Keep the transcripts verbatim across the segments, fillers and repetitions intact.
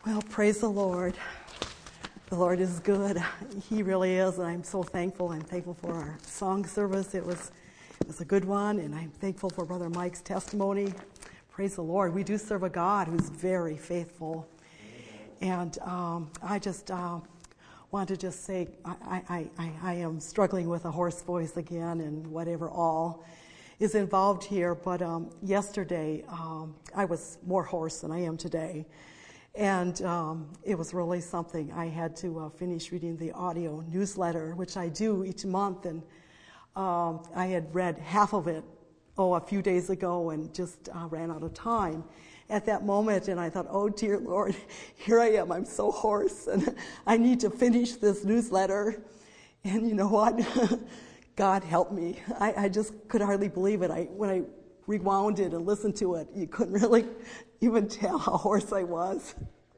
Well, praise the Lord. The Lord is good. He really is, and I'm so thankful. I'm thankful for our song service. It was, it was a good one, and I'm thankful for Brother Mike's testimony. Praise the Lord. We do serve a God who's very faithful. And um, I just uh, want to just say I, I, I, I am struggling with a hoarse voice again and whatever all is involved here. But um, yesterday um, I was more hoarse than I am today. And um, it was really something. I had to uh, finish reading the audio newsletter, which I do each month. And um, I had read half of it, oh, a few days ago and just uh, ran out of time at that moment. And I thought, oh, dear Lord, here I am. I'm so hoarse. And I need to finish this newsletter. And you know what? God help me. I, I just could hardly believe it. I when I rewound it and listened to it, you couldn't really even tell how hoarse I was.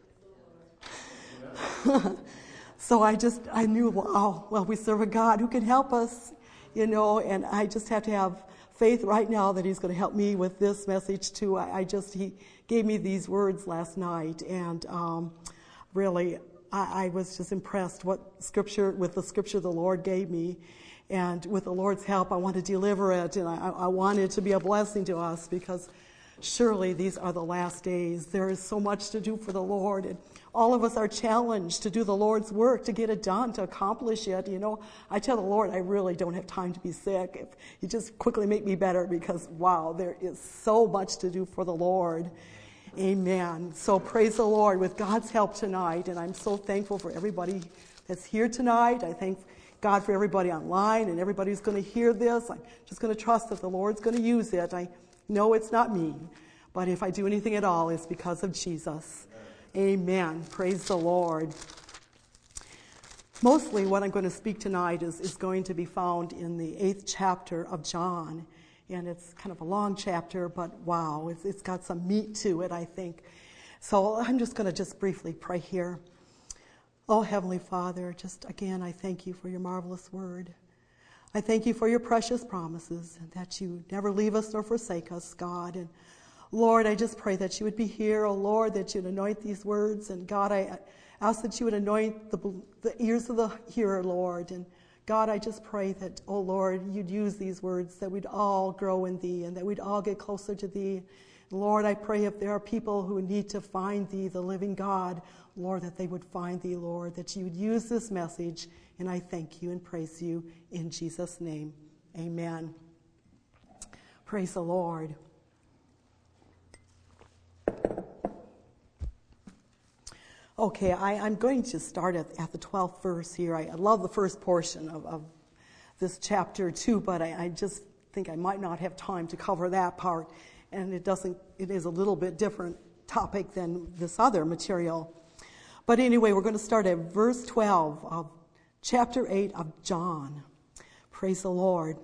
So I just, I knew, wow, well, we serve a God who can help us, you know, and I just have to have faith right now that he's going to help me with this message too. I, I just, he gave me these words last night, and um, really, I, I was just impressed what scripture, with the scripture the Lord gave me. And with the Lord's help, I want to deliver it, and I, I want it to be a blessing to us, because surely these are the last days. There is so much to do for the Lord, and all of us are challenged to do the Lord's work, to get it done, to accomplish it. You know, I tell the Lord, I really don't have time to be sick. If you just quickly make me better, because, wow, there is so much to do for the Lord. Amen. So praise the Lord with God's help tonight, and I'm so thankful for everybody that's here tonight. I thank God for everybody online and everybody who's going to hear this. I'm just going to trust that the Lord's going to use it. I know it's not me, but if I do anything at all, it's because of Jesus. Amen. Praise the Lord. Mostly what I'm going to speak tonight is, is going to be found in the eighth chapter of John. And it's kind of a long chapter, but wow, it's, it's got some meat to it, I think. So I'm just going to just briefly pray here. Oh, Heavenly Father, just again, I thank you for your marvelous word. I thank you for your precious promises, and that you never leave us nor forsake us, God. And Lord, I just pray that you would be here, oh Lord, that you'd anoint these words. And God, I ask that you would anoint the, the ears of the hearer, Lord. And God, I just pray that, oh Lord, you'd use these words, that we'd all grow in thee, and that we'd all get closer to thee. Lord, I pray if there are people who need to find thee, the living God, Lord, that they would find thee, Lord, that you would use this message. And I thank you and praise you in Jesus' name. Amen. Praise the Lord. Okay, I, I'm going to start at, at the twelfth verse here. I, I love the first portion of, of this chapter too, but I, I just think I might not have time to cover that part. And it doesn't, it is a little bit different topic than this other material. But anyway, we're going to start at verse twelve of chapter eight of John. Praise the Lord.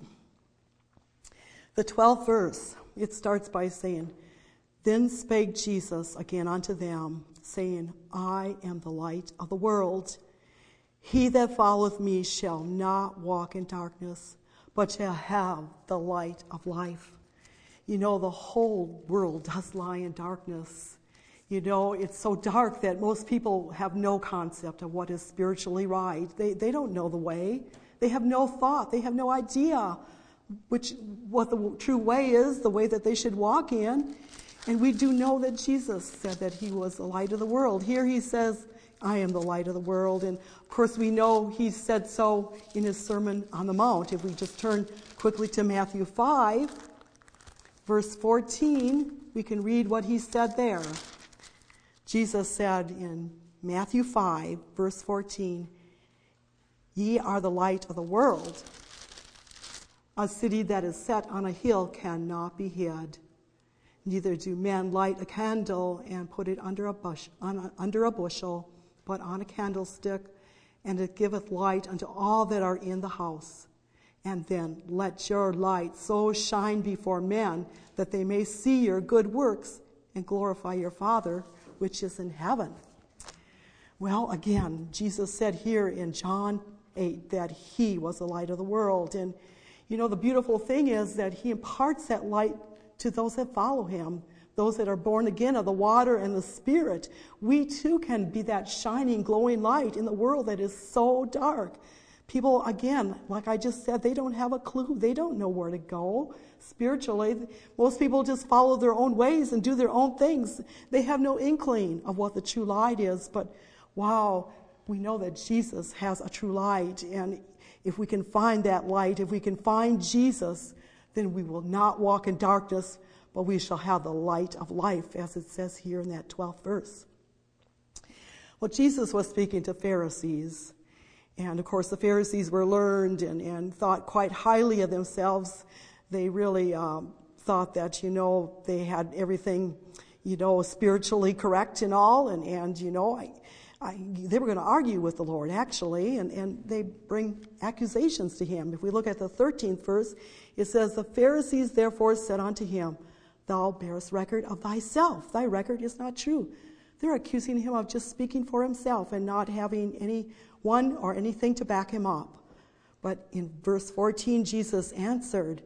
The twelfth verse, it starts by saying, Then spake Jesus again unto them, saying, I am the light of the world. He that followeth me shall not walk in darkness, but shall have the light of life. You know, the whole world does lie in darkness. You know, it's so dark that most people have no concept of what is spiritually right. They they don't know the way. They have no thought. They have no idea which what the true way is, the way that they should walk in. And we do know that Jesus said that he was the light of the world. Here he says, I am the light of the world. And of course we know he said so in his Sermon on the Mount. If we just turn quickly to Matthew five, verse fourteen, we can read what he said there. Jesus said in Matthew five, verse fourteen, Ye are the light of the world. A city that is set on a hill cannot be hid. Neither do men light a candle and put it under a bush, on a, under a bushel, but on a candlestick, and it giveth light unto all that are in the house. And then let your light so shine before men that they may see your good works and glorify your Father which is in heaven. Well, again, Jesus said here in John eight that he was the light of the world. And, you know, the beautiful thing is that he imparts that light to those that follow him those that are born again of the water and the Spirit, we too can be that shining, glowing light in the world that is so dark. People, again, like I just said, they don't have a clue. They don't know where to go spiritually. Most people just follow their own ways and do their own things. They have no inkling of what the true light is. But wow, we know that Jesus has a true light. And if we can find that light, if we can find Jesus, then we will not walk in darkness, but we shall have the light of life, as it says here in that twelfth verse. Well, Jesus was speaking to Pharisees. And, of course, the Pharisees were learned and, and thought quite highly of themselves. They really um, thought that, you know, they had everything, you know, spiritually correct and all. And, and you know, I, I, they were going to argue with the Lord, actually, and, and they bring accusations to him. If we look at the thirteenth verse, it says, "The Pharisees therefore said unto him, Thou bearest record of thyself. Thy record is not true." They're accusing him of just speaking for himself and not having any one or anything to back him up. But in verse fourteen, Jesus answered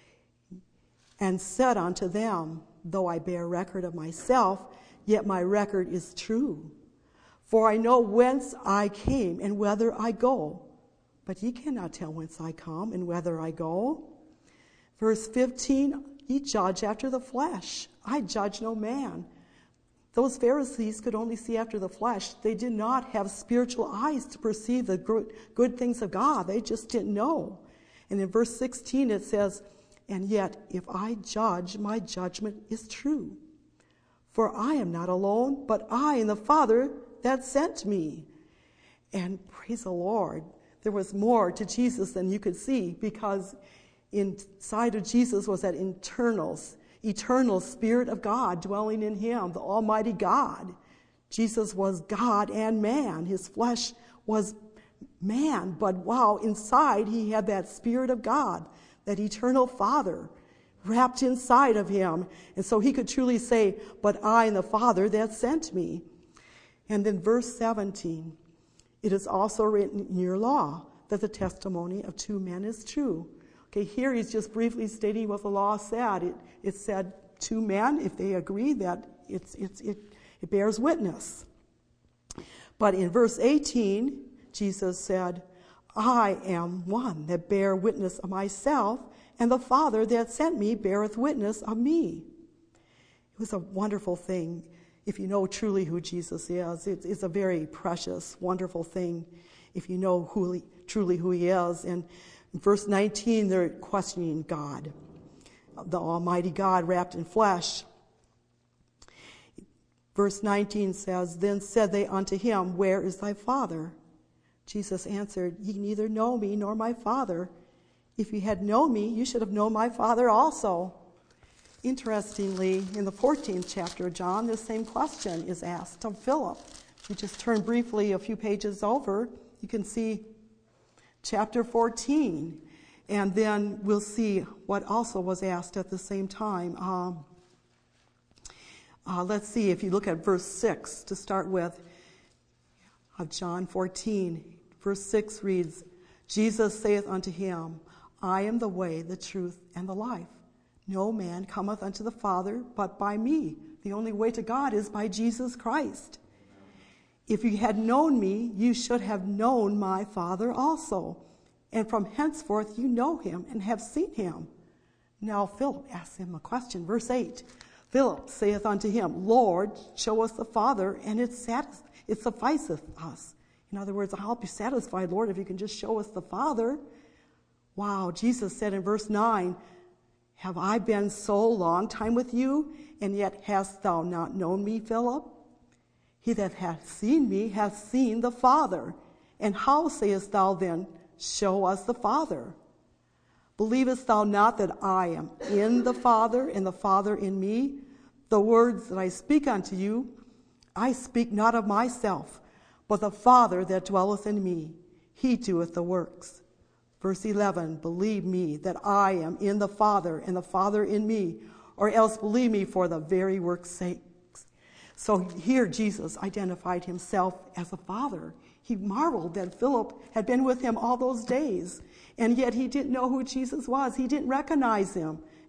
and said unto them, "Though I bear record of myself, yet my record is true. For I know whence I came and whither I go. But ye cannot tell whence I come and whither I go." Verse fifteen, "Ye judge after the flesh. I judge no man." Those Pharisees could only see after the flesh. They did not have spiritual eyes to perceive the good, good things of God. They just didn't know. And in verse sixteen it says, "And yet if I judge, my judgment is true. For I am not alone, but I and the Father that sent me." And praise the Lord, there was more to Jesus than you could see, because inside of Jesus was that internal eternal Spirit of God dwelling in him, the Almighty God. Jesus was God and man. His flesh was man, but wow, inside he had that Spirit of God, that eternal Father wrapped inside of him. And so he could truly say, "But I and the Father that sent me." And then verse seventeen, "It is also written in your law that the testimony of two men is true." Okay, here he's just briefly stating what the law said. It, it said two men, if they agree, that it's, it's, it, it bears witness. But in verse eighteen, Jesus said, "I am one that bear witness of myself, and the Father that sent me beareth witness of me." It was a wonderful thing. If you know truly who Jesus is, it, it's a very precious, wonderful thing if you know who he, truly who he is. And in verse nineteen, they're questioning God, the Almighty God wrapped in flesh. Verse nineteen says, "Then said they unto him, Where is thy Father?" Jesus answered, "Ye neither know me nor my Father. If ye had known me, you should have known my Father also." Interestingly, in the fourteenth chapter of John, this same question is asked of Philip. If you just turn briefly a few pages over, you can see chapter fourteen, and then we'll see what also was asked at the same time. Um, uh, let's see, if you look at verse six to start with of John fourteen, verse six reads, "Jesus saith unto him, I am the way, the truth, and the life. No man cometh unto the Father but by me." The only way to God is by Jesus Christ. "If you had known me, you should have known my Father also. And from henceforth you know him and have seen him." Now Philip asks him a question. Verse eight, "Philip saith unto him, Lord, show us the Father, and it, satis- it sufficeth us." In other words, I'll be satisfied, Lord, if you can just show us the Father. Wow, Jesus said in verse nine, "Have I been so long time with you, and yet hast thou not known me, Philip? He that hath seen me hath seen the Father. And how sayest thou then, Show us the Father? Believest thou not that I am in the Father, and the Father in me? The words that I speak unto you, I speak not of myself, but the Father that dwelleth in me, he doeth the works." Verse eleven, "Believe me that I am in the Father, and the Father in me, or else believe me for the very work's sake." So here Jesus identified himself as a Father. He marveled that Philip had been with him all those days, and yet he didn't know who Jesus was. He didn't recognize him.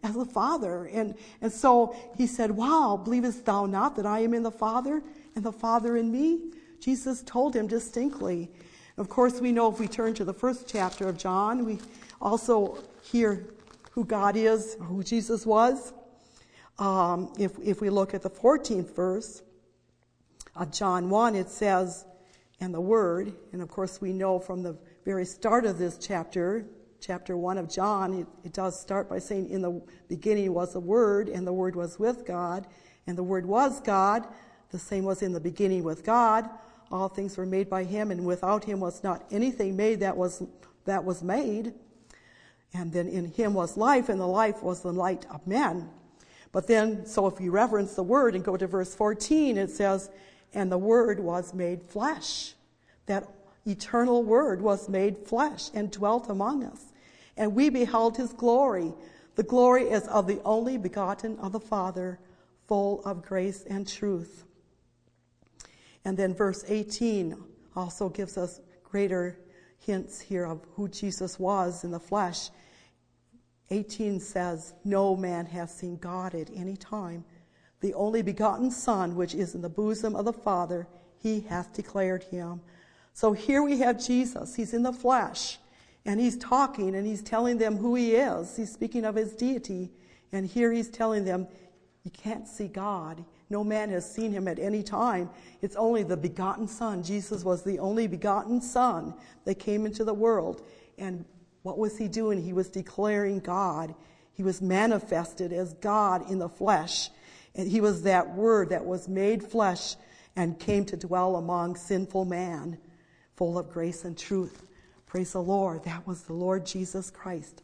as the Father. And, and so he said, wow, believest thou not that I am in the Father and the Father in me? Jesus told him distinctly. Of course, we know if we turn to the first chapter of John, we also hear who God is, who Jesus was. Um, if, if we look at the fourteenth verse of John one, it says, and the Word, and of course we know from the very start of this chapter, chapter one of John, it, it does start by saying, in the beginning was the Word, and the Word was with God, and the Word was God. The same was in the beginning with God. All things were made by him, and without him was not anything made that was that was made. And then in him was life, and the life was the light of men. But then, so if you reference the Word and go to verse fourteen, it says, and the Word was made flesh. That eternal Word was made flesh and dwelt among us. And we beheld his glory. The glory is of the only begotten of the Father, full of grace and truth. And then verse eighteen also gives us greater hints here of who Jesus was in the flesh. eighteen says, no man hath seen God at any time. The only begotten Son, which is in the bosom of the Father, he hath declared him. So here we have Jesus. He's in the flesh, and he's talking, and he's telling them who he is. He's speaking of his deity, and here he's telling them, you can't see God. No man has seen him at any time. It's only the begotten Son. Jesus was the only begotten Son that came into the world. And what was he doing? He was declaring God. He was manifested as God in the flesh. And he was that Word that was made flesh and came to dwell among sinful man, full of grace and truth. Praise the Lord. That was the Lord Jesus Christ.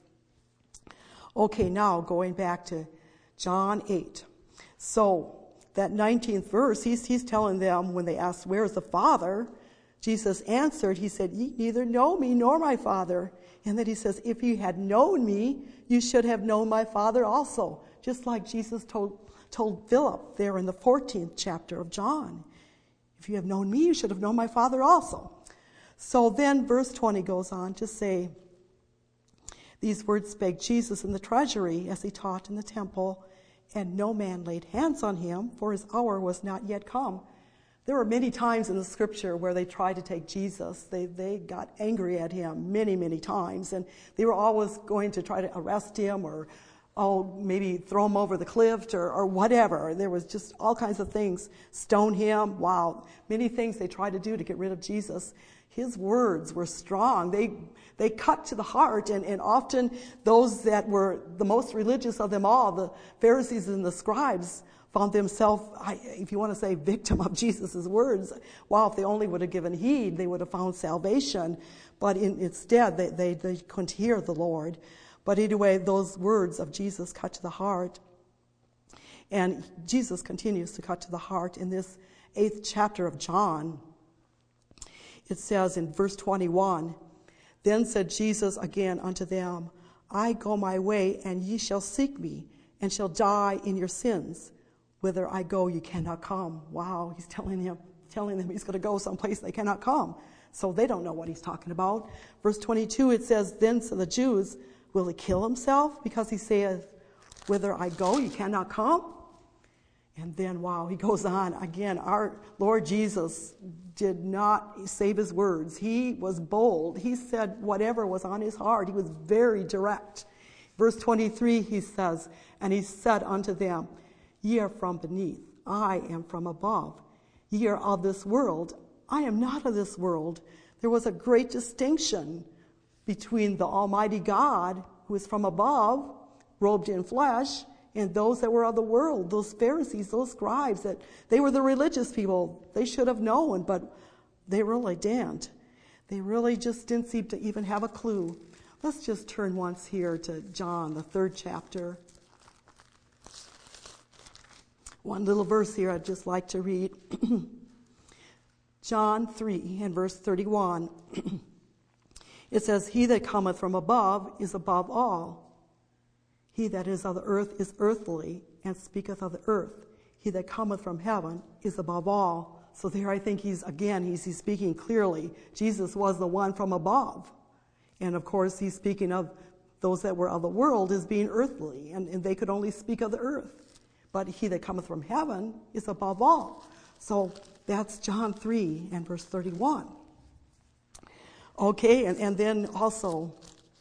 Okay, now going back to John eight. So that nineteenth verse, he's, he's telling them when they asked, where is the Father? Jesus answered, he said, ye neither know me nor my Father. And then he says, if you had known me, you should have known my Father also. Just like Jesus told, told Philip there in the fourteenth chapter of John. If you have known me, you should have known my Father also. So then verse twenty goes on to say, these words spake Jesus in the treasury as he taught in the temple, and no man laid hands on him, for his hour was not yet come. There were many times in the scripture where they tried to take Jesus. They they got angry at him many, many times, and they were always going to try to arrest him or, oh, maybe throw him over the cliff or, or whatever. There was just all kinds of things. Stone him. Wow. Many things they tried to do to get rid of Jesus. His words were strong. They they cut to the heart, and, and often those that were the most religious of them all, the Pharisees and the scribes, found themselves, if you want to say, victim of Jesus' words. Wow, if they only would have given heed, they would have found salvation. But in, instead, they, they, they couldn't hear the Lord. But anyway, those words of Jesus cut to the heart. And Jesus continues to cut to the heart in this eighth chapter of John. It says in verse twenty-one, then said Jesus again unto them, I go my way, and ye shall seek me, and shall die in your sins. Whither I go, you cannot come. Wow, he's telling him, telling them he's going to go someplace they cannot come. So they don't know what he's talking about. Verse twenty-two, it says, then to the Jews, will he kill himself? Because he saith, whither I go, you cannot come. And then, wow, he goes on. Again, our Lord Jesus did not save his words. He was bold. He said whatever was on his heart. He was very direct. Verse twenty-three, he says, and he said unto them, ye are from beneath, I am from above. Ye are of this world, I am not of this world. There was a great distinction between the Almighty God, who is from above, robed in flesh, and those that were of the world, those Pharisees, those scribes, that they were the religious people. They should have known, but they really didn't. They really just didn't seem to even have a clue. Let's just turn once here to John, the third chapter. One little verse here I'd just like to read. John three and verse thirty-one. It says, he that cometh from above is above all. He that is of the earth is earthly, and speaketh of the earth. He that cometh from heaven is above all. So there I think he's, again, he's, he's speaking clearly. Jesus was the one from above. And of course, he's speaking of those that were of the world as being earthly, and, and they could only speak of the earth. But he that cometh from heaven is above all. So that's John three and verse thirty-one. Okay, and, and then also,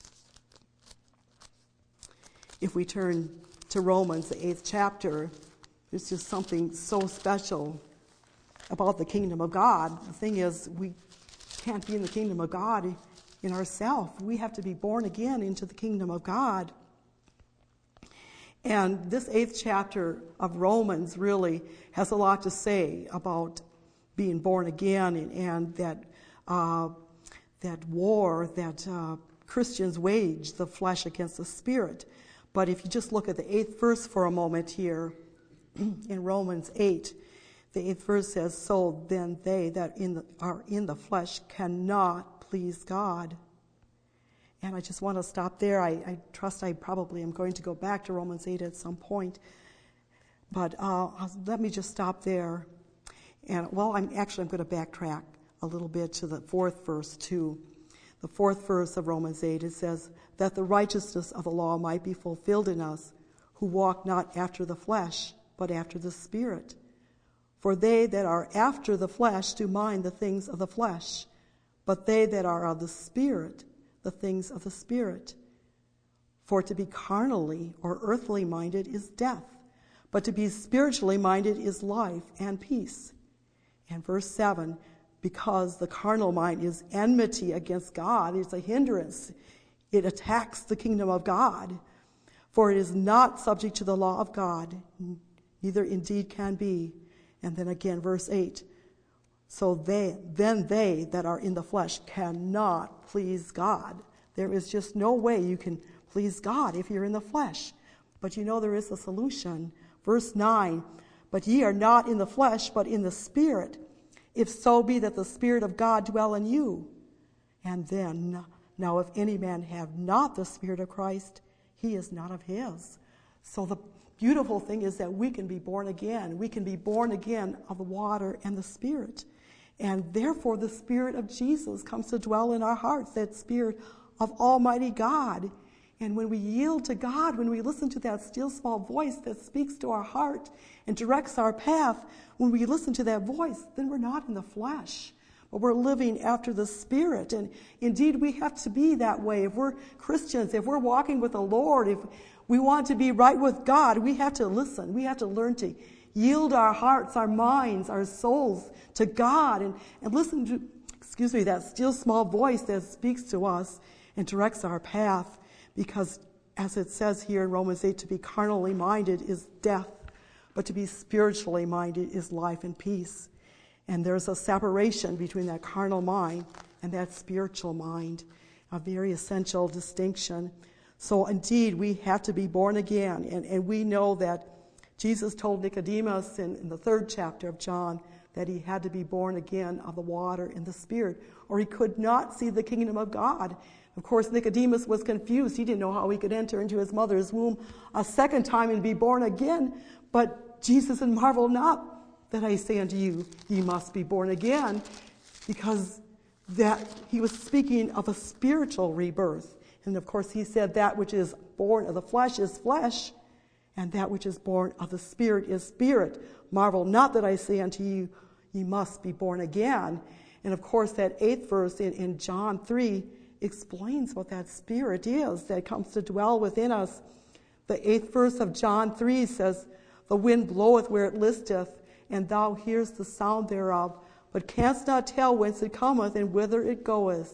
if we turn to Romans, the eighth chapter, there's just something so special about the kingdom of God. The thing is, we can't be in the kingdom of God in ourselves. We have to be born again into the kingdom of God. And this eighth chapter of Romans really has a lot to say about being born again, and, and that uh, that war that uh, Christians wage, the flesh against the spirit. But if you just look at the eighth verse for a moment here, in Romans eight, the eighth verse says, "So then they that in the, are in the flesh cannot please God." And I just want to stop there. I, I trust I probably am going to go back to Romans eight at some point. But uh, let me just stop there. And, well, I'm actually I'm going to backtrack a little bit to the fourth verse, too. The fourth verse of Romans eight, it says, "That the righteousness of the law might be fulfilled in us, who walk not after the flesh, but after the Spirit. For they that are after the flesh do mind the things of the flesh, but they that are of the Spirit, the things of the Spirit. For to be carnally or earthly minded is death, but to be spiritually minded is life and peace." And verse seven, "Because the carnal mind is enmity against God," it's a hindrance. It attacks the kingdom of God. "For it is not subject to the law of God, neither indeed can be." And then again, verse eight, "So they, then they that are in the flesh cannot please God." There is just no way you can please God if you're in the flesh. But you know there is a solution. Verse nine, "But ye are not in the flesh, but in the Spirit, if so be that the Spirit of God dwell in you. And then, now if any man have not the Spirit of Christ, he is not of his." So the beautiful thing is that we can be born again. We can be born again of the water and the Spirit. And therefore the Spirit of Jesus comes to dwell in our hearts, that Spirit of Almighty God. And when we yield to God, when we listen to that still small voice that speaks to our heart and directs our path, when we listen to that voice, then we're not in the flesh, but we're living after the Spirit. And indeed, we have to be that way. If we're Christians, if we're walking with the Lord, if we want to be right with God, we have to listen. We have to learn to yield our hearts, our minds, our souls to God, and, and listen to, excuse me, that still small voice that speaks to us and directs our path. Because as it says here in Romans eight, to be carnally minded is death, but to be spiritually minded is life and peace. And there's a separation between that carnal mind and that spiritual mind, a very essential distinction. So indeed, we have to be born again. And, and we know that Jesus told Nicodemus in, in the third chapter of John that he had to be born again of the water and the Spirit, or he could not see the kingdom of God. Of course, Nicodemus was confused. He didn't know how he could enter into his mother's womb a second time and be born again. But Jesus said, "Marvel not that I say unto you, ye must be born again," because that he was speaking of a spiritual rebirth. And of course, he said that which is born of the flesh is flesh, and that which is born of the Spirit is spirit. "Marvel not that I say unto you, ye must be born again." And of course, that eighth verse in, in John three explains what that Spirit is that comes to dwell within us. The eighth verse of John three says, "The wind bloweth where it listeth, and thou hearest the sound thereof, but canst not tell whence it cometh and whither it goeth.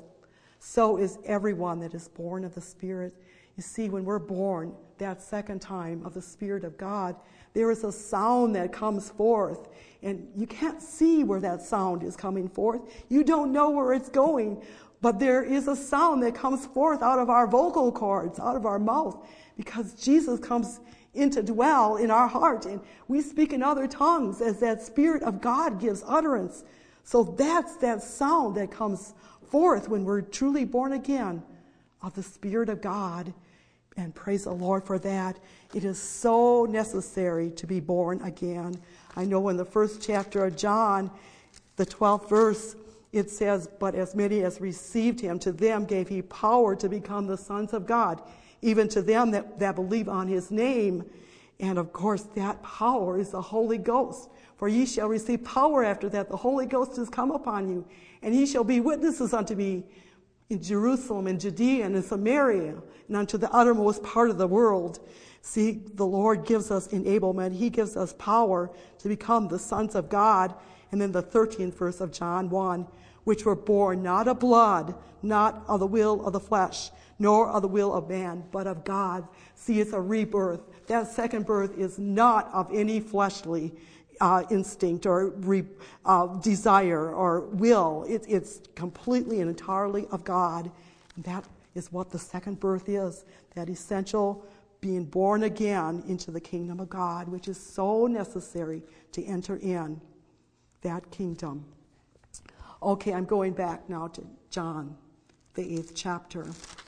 So is everyone that is born of the Spirit." You see, when we're born that second time of the Spirit of God, there is a sound that comes forth. And you can't see where that sound is coming forth. You don't know where it's going. But there is a sound that comes forth out of our vocal cords, out of our mouth, because Jesus comes in to dwell in our heart. And we speak in other tongues as that Spirit of God gives utterance. So that's that sound that comes forth when we're truly born again of the Spirit of God. And praise the Lord for that. It is so necessary to be born again. I know in the first chapter of John, the twelfth verse, it says, "But as many as received him, to them gave he power to become the sons of God, even to them that, that believe on his name. And of course, that power is the Holy Ghost. For ye shall receive power after that the Holy Ghost is come upon you. And ye shall be witnesses unto me in Jerusalem and Judea and in Samaria and unto the uttermost part of the world. See, the Lord gives us enablement. He gives us power to become the sons of God. And then the thirteenth verse of John one, which were born not of blood, not of the will of the flesh, nor of the will of man, but of God. See, it's a rebirth. That second birth is not of any fleshly uh, instinct or re, uh, desire or will. It, it's completely and entirely of God. And that is what the second birth is, that essential being born again into the kingdom of God, which is so necessary to enter in that kingdom. Okay, I'm going back now to John, the eighth chapter.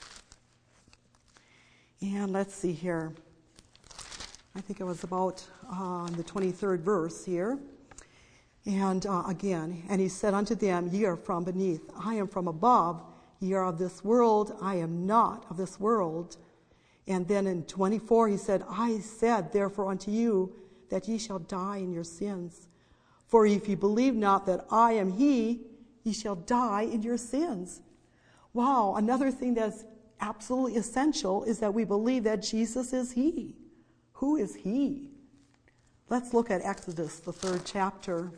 And let's see here. I think it was about uh, the twenty-third verse here. And uh, again, and he said unto them, ye are from beneath, I am from above. Ye are of this world, I am not of this world. And then in twenty-four he said, I said therefore unto you that ye shall die in your sins. For if you believe not that I am he, ye shall die in your sins. Wow, another thing that's absolutely essential is that we believe that Jesus is he. Who is he? Let's look at Exodus, the third chapter.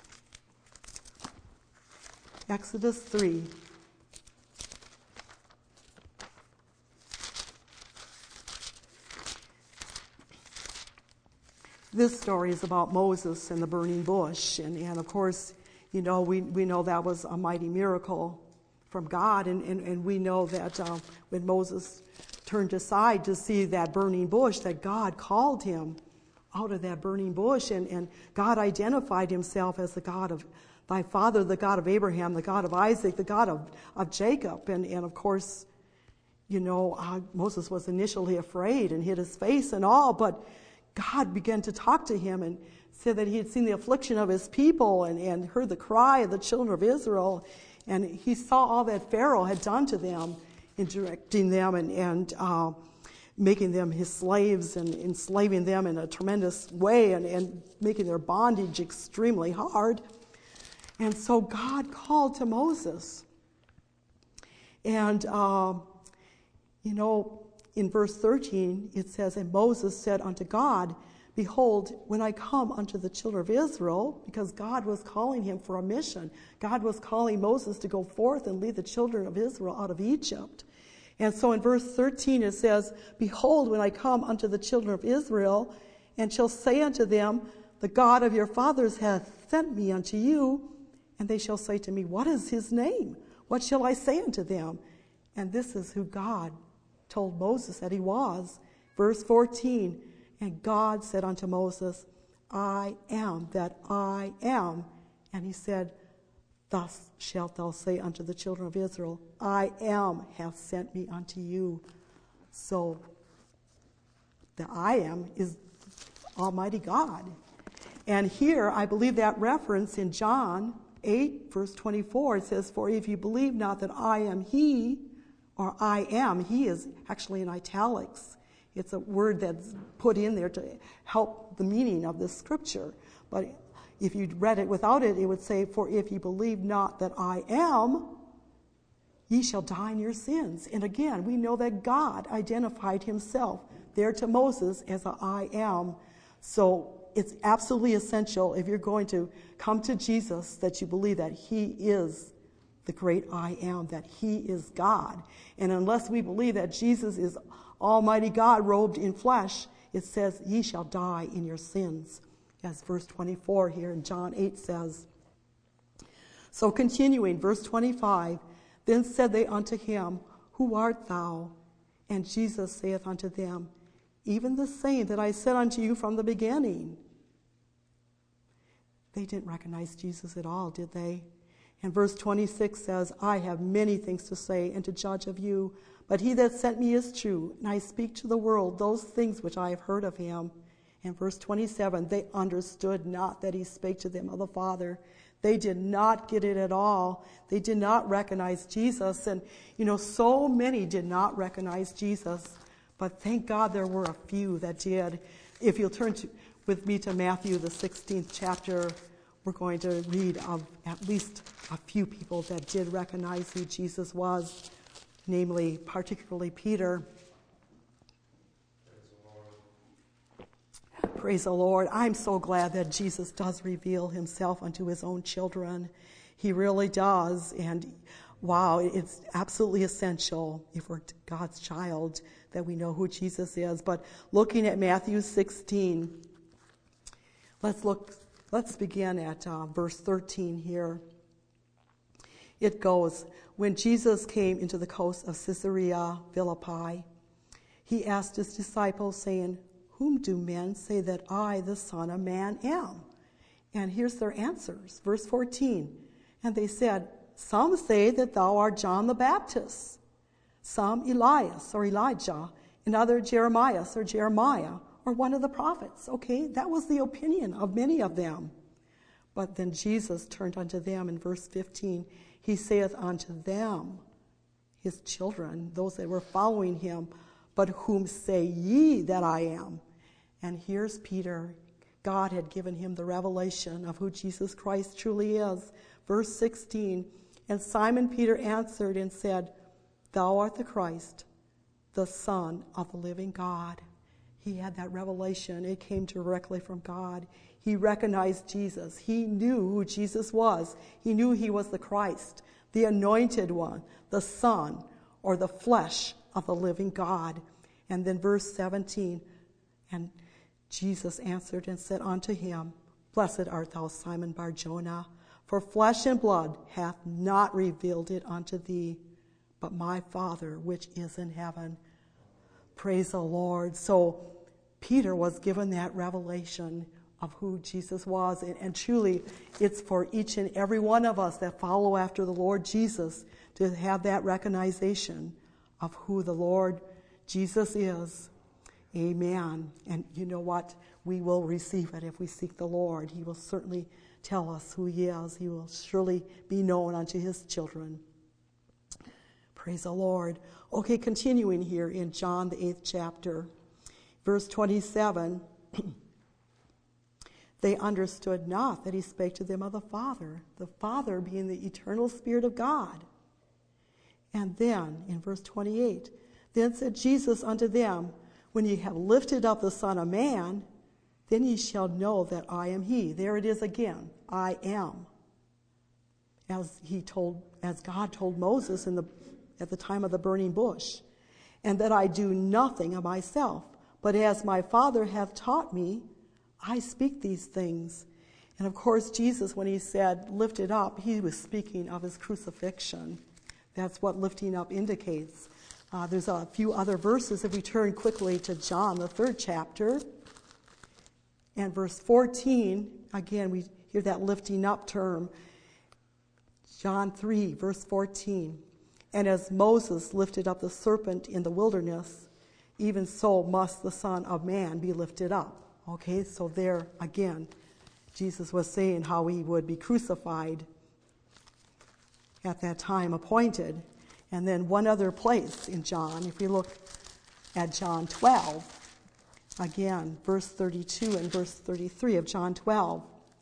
Exodus three. This story is about Moses and the burning bush. And, and of course, you know, we, we know that was a mighty miracle from God. And, and, and we know that uh, when Moses turned aside to see that burning bush, that God called him out of that burning bush. And, and God identified himself as the God of thy father, the God of Abraham, the God of Isaac, the God of, of Jacob. And, and of course, you know, uh, Moses was initially afraid and hid his face and all, but God began to talk to him and said that he had seen the affliction of his people and, and heard the cry of the children of Israel. And he saw all that Pharaoh had done to them in directing them and, and uh, making them his slaves and enslaving them in a tremendous way and, and making their bondage extremely hard. And so God called to Moses. And, uh, you know, in verse thirteen, it says, and Moses said unto God, behold, when I come unto the children of Israel, because God was calling him for a mission. God was calling Moses to go forth and lead the children of Israel out of Egypt. And so in verse thirteen it says, behold, when I come unto the children of Israel, and shall say unto them, the God of your fathers hath sent me unto you, and they shall say to me, what is his name? What shall I say unto them? And this is who God told Moses that he was. Verse fourteen, and God said unto Moses, I am that I am. And he said, thus shalt thou say unto the children of Israel, I am hath sent me unto you. So the I am is Almighty God. And here I believe that reference in John eight verse twenty-four, it says, for if you believe not that I am he, or I am, he is actually in italics. It's a word that's put in there to help the meaning of this scripture. But if you read it without it, it would say, for if you believe not that I am, ye shall die in your sins. And again, we know that God identified himself there to Moses as a I am. So it's absolutely essential, if you're going to come to Jesus, that you believe that he is the great I am, that he is God. And unless we believe that Jesus is Almighty God robed in flesh, it says, ye shall die in your sins, as verse twenty-four here in John eight says. So continuing, verse twenty-five, then said they unto him, who art thou? And Jesus saith unto them, even the same that I said unto you from the beginning. They didn't recognize Jesus at all, did they? And verse twenty-six says, I have many things to say and to judge of you, but he that sent me is true, and I speak to the world those things which I have heard of him. And verse twenty-seven, they understood not that he spake to them of the Father. They did not get it at all. They did not recognize Jesus. And, you know, so many did not recognize Jesus. But thank God there were a few that did. If you'll turn to, with me to Matthew, the sixteenth chapter, we're going to read of at least a few people that did recognize who Jesus was, namely, particularly Peter. Praise the Lord. I'm so glad that Jesus does reveal himself unto his own children. He really does. And wow, it's absolutely essential if we're God's child that we know who Jesus is. But looking at Matthew sixteen, let's look, let's begin at uh, verse thirteen here. It goes, when Jesus came into the coast of Caesarea Philippi, he asked his disciples, saying, whom do men say that I, the Son of Man, am? And here's their answers. Verse fourteen. And they said, some say that thou art John the Baptist, some Elias or Elijah, and other Jeremiah or Jeremiah, or one of the prophets. Okay, that was the opinion of many of them. But then Jesus turned unto them in verse fifteen. He saith unto them, his children, those that were following him, but whom say ye that I am? And here's Peter. God had given him the revelation of who Jesus Christ truly is. Verse sixteen, and Simon Peter answered and said, thou art the Christ, the Son of the living God. He had that revelation. It came directly from God. He recognized Jesus. He knew who Jesus was. He knew he was the Christ, the anointed one, the Son, or the flesh of the living God. And then verse seventeen, and Jesus answered and said unto him, blessed art thou, Simon Bar-Jonah, for flesh and blood hath not revealed it unto thee, but my Father which is in heaven. Praise the Lord. So Peter was given that revelation of who Jesus was. And, and truly, it's for each and every one of us that follow after the Lord Jesus to have that recognition of who the Lord Jesus is. Amen. And you know what? We will receive it if we seek the Lord. He will certainly tell us who he is. He will surely be known unto his children. Praise the Lord. Okay, continuing here in John, the eighth chapter, verse twenty-seven. They understood not that he spake to them of the Father, the Father being the eternal Spirit of God. And then in verse twenty-eight, then said Jesus unto them, when ye have lifted up the Son of Man, then ye shall know that I am he. There it is again, I am. As he told, as God told Moses in the at the time of the burning bush, and that I do nothing of myself, but as my Father hath taught me, I speak these things. And of course, Jesus, when he said lifted up, he was speaking of his crucifixion. That's what lifting up indicates. Uh, there's a few other verses. If we turn quickly to John, the third chapter, and verse fourteen, again, we hear that lifting up term. John three, verse fourteen. And as Moses lifted up the serpent in the wilderness, even so must the Son of Man be lifted up. Okay, so there again, Jesus was saying how he would be crucified at that time appointed. And then one other place in John, if we look at John twelve, again, verse thirty-two and verse thirty-three of John twelve,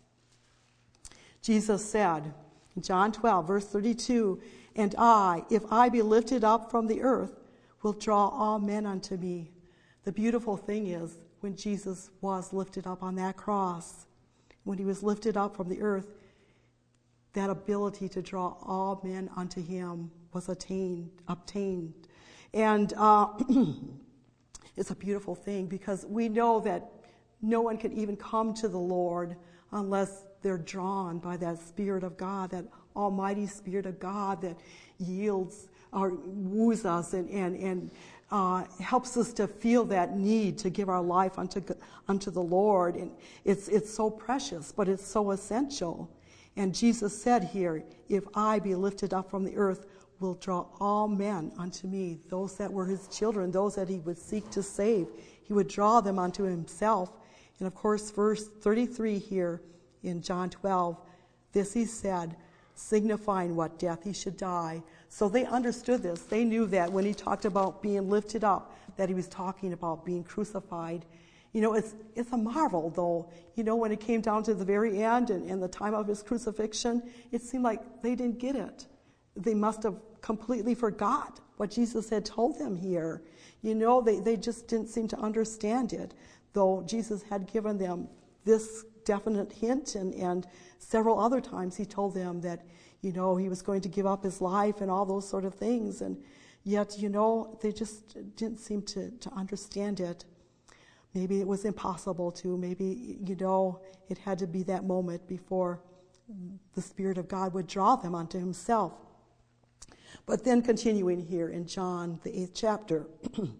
Jesus said, in John twelve, verse thirty-two, and I, if I be lifted up from the earth, will draw all men unto me. The beautiful thing is, when Jesus was lifted up on that cross, when he was lifted up from the earth, that ability to draw all men unto him was attained, obtained. And uh, it's a beautiful thing because we know that no one can even come to the Lord unless they're drawn by that Spirit of God, that Almighty Spirit of God that yields or woos us and, and, and uh, helps us to feel that need to give our life unto, unto the Lord. And it's, it's so precious, but it's so essential. And Jesus said here, if I be lifted up from the earth, will draw all men unto me, those that were his children, those that he would seek to save. He would draw them unto himself. And of course, verse thirty-three here in John twelve, this he said, signifying what death he should die. So they understood this. They knew that when he talked about being lifted up, that he was talking about being crucified. You know, it's it's a marvel, though. You know, when it came down to the very end and, and the time of his crucifixion, it seemed like they didn't get it. They must have completely forgot what Jesus had told them here. You know, they, they just didn't seem to understand it, though Jesus had given them this definite hint, and, and several other times he told them that, you know, he was going to give up his life and all those sort of things. And yet, you know, they just didn't seem to, to understand it. Maybe it was impossible to. Maybe, you know, it had to be that moment before the Spirit of God would draw them unto himself. But then continuing here in John, the eighth chapter,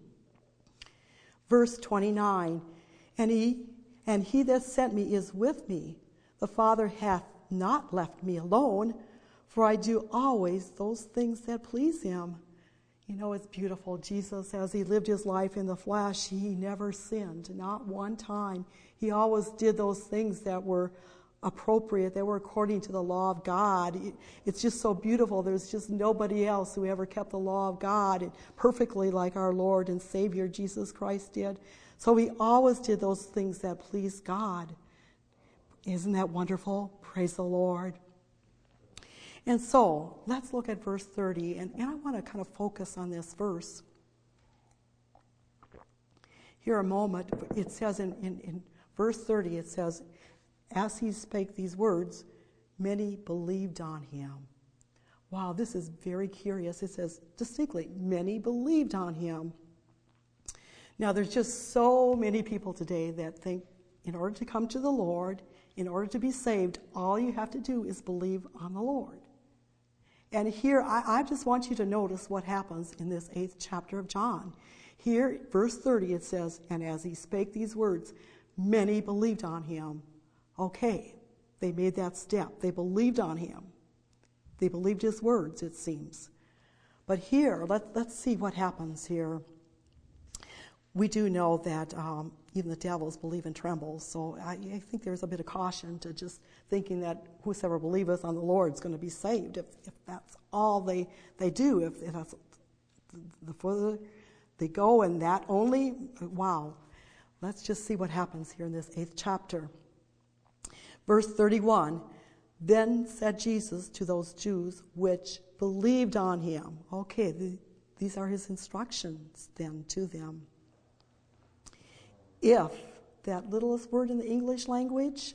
verse twenty-nine, and he, and he that sent me is with me. The Father hath not left me alone, for I do always those things that please him. You know, it's beautiful. Jesus, as he lived his life in the flesh, he never sinned, not one time. He always did those things that were appropriate, that were according to the law of God. It's just so beautiful. There's just nobody else who ever kept the law of God perfectly like our Lord and Savior Jesus Christ did. So he always did those things that pleased God. Isn't that wonderful? Praise the Lord. And so, let's look at verse thirty, and, and I want to kind of focus on this verse. Here a moment, it says in, in, in verse thirty, it says, as he spake these words, many believed on him. Wow, this is very curious. It says distinctly, many believed on him. Now, there's just so many people today that think in order to come to the Lord, in order to be saved, all you have to do is believe on the Lord. And here, I, I just want you to notice what happens in this eighth chapter of John. Here, verse thirty, it says, and as he spake these words, many believed on him. Okay, they made that step. They believed on him. They believed his words, it seems. But here, let, let's see what happens here. We do know that um, even the devils believe and tremble, so I, I think there's a bit of caution to just thinking that whosoever believeth on the Lord is going to be saved, if, if that's all they, they do, if, if that's the further they go and that only, wow. Let's just see what happens here in this eighth chapter. Verse thirty-one, then said Jesus to those Jews which believed on him. Okay, the, these are his instructions then to them. If, that littlest word in the English language,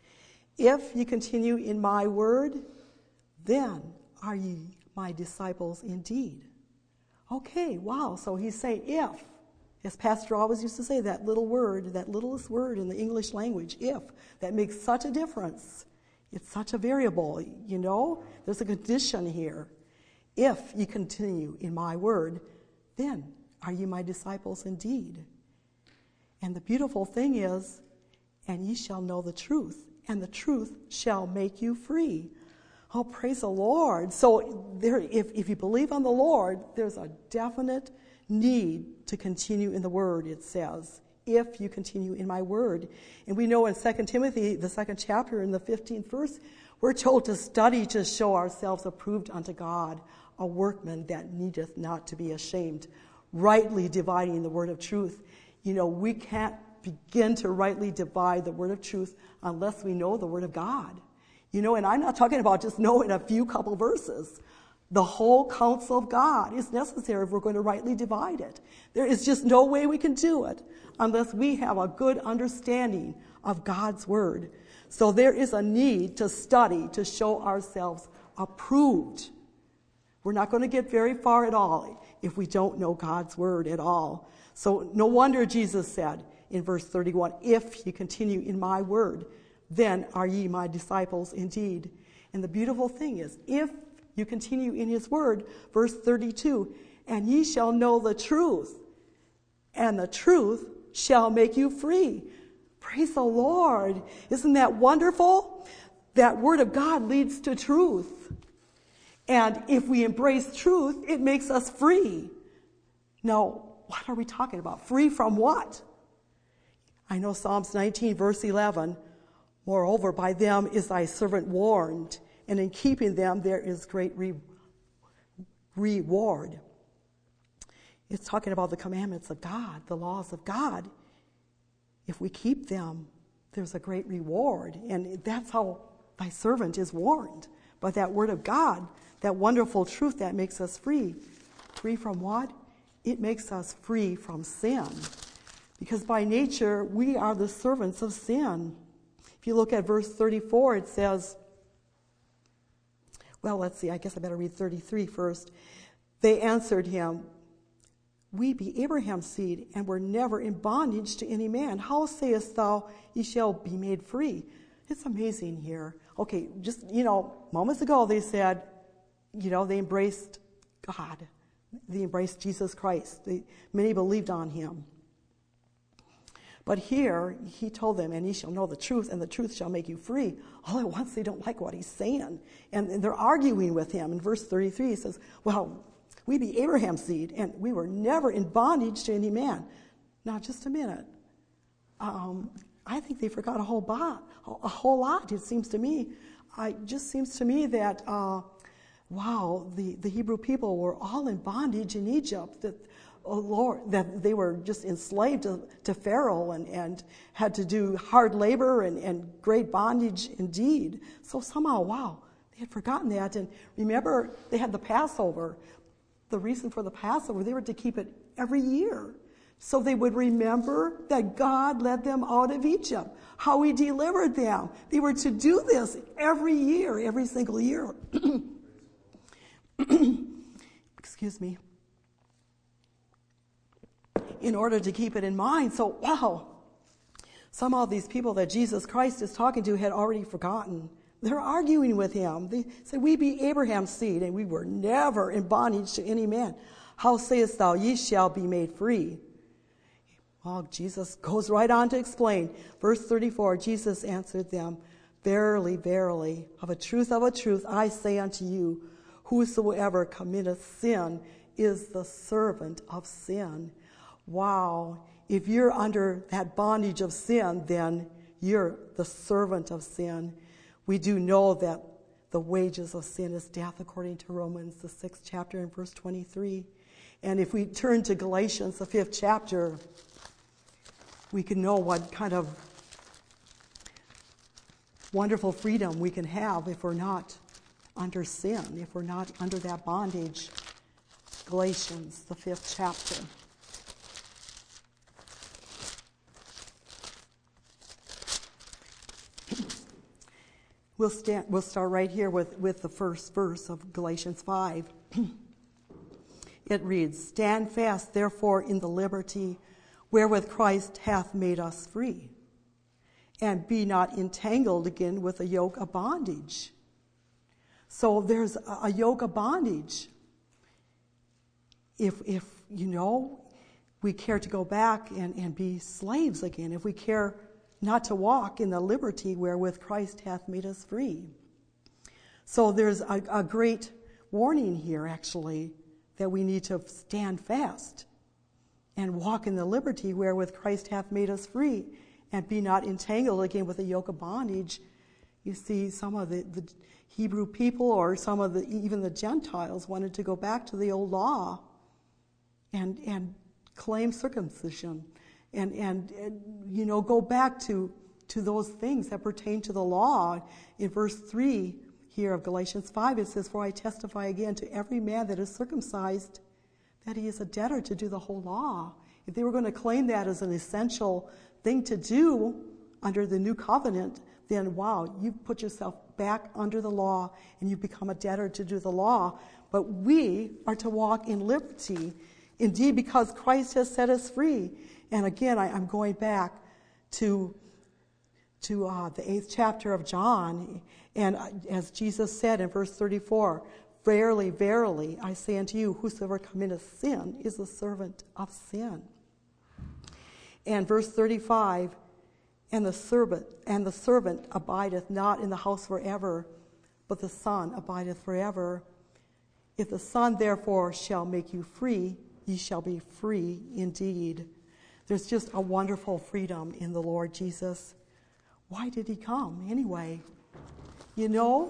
if you continue in my word, then are ye my disciples indeed. Okay, wow, so he's saying if. As Pastor always used to say, that little word, that littlest word in the English language, if, that makes such a difference. It's such a variable, you know? There's a condition here. If you continue in my word, then are you my disciples indeed. And the beautiful thing is, and ye shall know the truth, and the truth shall make you free. Oh, praise the Lord. So there, if, if you believe on the Lord, there's a definite need to continue in the word, it says, if you continue in my word. And we know in Second Timothy, the second chapter, in the fifteenth verse, we're told to study to show ourselves approved unto God, a workman that needeth not to be ashamed, rightly dividing the word of truth. You know, we can't begin to rightly divide the word of truth unless we know the word of God. You know, and I'm not talking about just knowing a few couple verses. The whole counsel of God is necessary if we're going to rightly divide it. There is just no way we can do it unless we have a good understanding of God's word. So there is a need to study to show ourselves approved. We're not going to get very far at all if we don't know God's word at all. So no wonder Jesus said in verse thirty-one, if you continue in my word, then are ye my disciples indeed. And the beautiful thing is, if you continue in his word, verse thirty-two, and ye shall know the truth, and the truth shall make you free. Praise the Lord. Isn't that wonderful? That word of God leads to truth. And if we embrace truth, it makes us free. Now, what are we talking about? Free from what? I know Psalms nineteen, verse eleven, moreover, by them is thy servant warned, and in keeping them there is great re- reward. It's talking about the commandments of God, the laws of God. If we keep them, there's a great reward. And that's how thy servant is warned, by that word of God, that wonderful truth that makes us free. Free from what? It makes us free from sin. Because by nature, we are the servants of sin. If you look at verse thirty-four, it says, well, let's see, I guess I better read thirty-three first. They answered him, we be Abraham's seed, and were never in bondage to any man. How sayest thou, ye shall be made free? It's amazing here. Okay, just, you know, moments ago they said, you know, they embraced God. They embraced Jesus Christ. They, many believed on him. But here, he told them, and ye shall know the truth, and the truth shall make you free. All at once, they don't like what he's saying. And, and they're arguing with him. In verse thirty-three, he says, well, we be Abraham's seed, and we were never in bondage to any man. Now, just a minute. Um, I think they forgot a whole, bo- a whole lot, it seems to me. It just seems to me that, uh, wow, the, the Hebrew people were all in bondage in Egypt. That, oh Lord, that they were just enslaved to, to Pharaoh and, and had to do hard labor and, and great bondage indeed. So somehow, wow, they had forgotten that. And remember, they had the Passover. The reason for the Passover, they were to keep it every year. So they would remember that God led them out of Egypt, how he delivered them. They were to do this every year, every single year. Excuse me. In order to keep it in mind. So, wow, somehow these people that Jesus Christ is talking to had already forgotten. They're arguing with him. They say, we be Abraham's seed, and we were never in bondage to any man. How sayest thou, ye shall be made free? Well, Jesus goes right on to explain. Verse thirty-four, Jesus answered them, verily, verily, of a truth, of a truth, I say unto you, whosoever committeth sin is the servant of sin. Wow, if you're under that bondage of sin, then you're the servant of sin. We do know that the wages of sin is death, according to Romans, the sixth chapter and verse twenty-three. And if we turn to Galatians, the fifth chapter, we can know what kind of wonderful freedom we can have if we're not under sin, if we're not under that bondage. Galatians, the fifth chapter. We'll, stand, we'll start right here with, with the first verse of Galatians five. It reads, stand fast, therefore, in the liberty wherewith Christ hath made us free, and be not entangled again with a yoke of bondage. So there's a, a yoke of bondage. If, if, you know, we care to go back and, and be slaves again, if we care not to walk in the liberty wherewith Christ hath made us free. So there's a, a great warning here, actually, that we need to stand fast and walk in the liberty wherewith Christ hath made us free, and be not entangled again with a yoke of bondage. You see, some of the, the Hebrew people, or some of the even the Gentiles, wanted to go back to the old law and and claim circumcision. And, and, and, you know, go back to, to those things that pertain to the law. In verse three here of Galatians five, it says, for I testify again to every man that is circumcised that he is a debtor to do the whole law. If they were going to claim that as an essential thing to do under the new covenant, then wow, you've put yourself back under the law and you've become a debtor to do the law. But we are to walk in liberty, indeed, because Christ has set us free. And again, I, I'm going back to, to uh, the eighth chapter of John. And as Jesus said in verse thirty-four, verily, verily, I say unto you, whosoever committeth sin is the servant of sin. And verse thirty-five, and the servant and the servant abideth not in the house forever, but the Son abideth forever. If the Son therefore shall make you free, ye shall be free indeed. There's just a wonderful freedom in the Lord Jesus. Why did he come anyway? You know,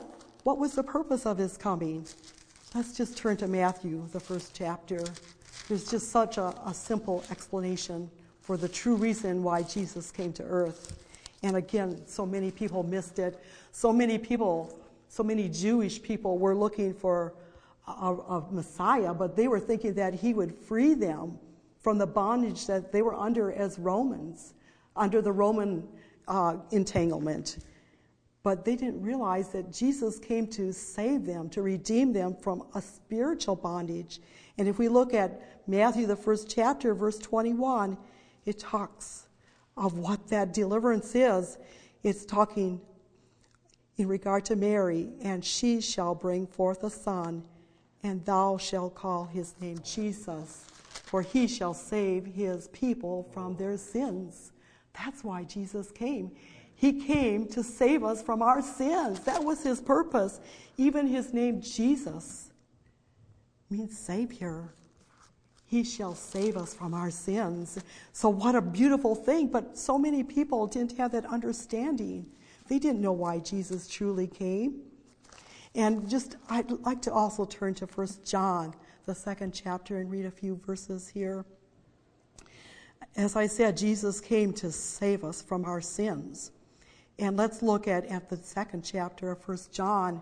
what was the purpose of his coming? Let's just turn to Matthew, the first chapter. There's just such a, a simple explanation for the true reason why Jesus came to earth. And again, so many people missed it. So many people, so many Jewish people were looking for a, a Messiah, but they were thinking that he would free them from the bondage that they were under as Romans, under the Roman uh, entanglement. But they didn't realize that Jesus came to save them, to redeem them from a spiritual bondage. And if we look at Matthew, the first chapter, verse twenty-one, it talks of what that deliverance is. It's talking in regard to Mary, and she shall bring forth a son, and thou shalt call his name Jesus, for he shall save his people from their sins. That's why Jesus came. He came to save us from our sins. That was his purpose. Even his name, Jesus, means Savior. He shall save us from our sins. So what a beautiful thing. But so many people didn't have that understanding. They didn't know why Jesus truly came. And just, I'd like to also turn to First John, the second chapter, and read a few verses here. As I said, Jesus came to save us from our sins. And let's look at, at the second chapter of First John.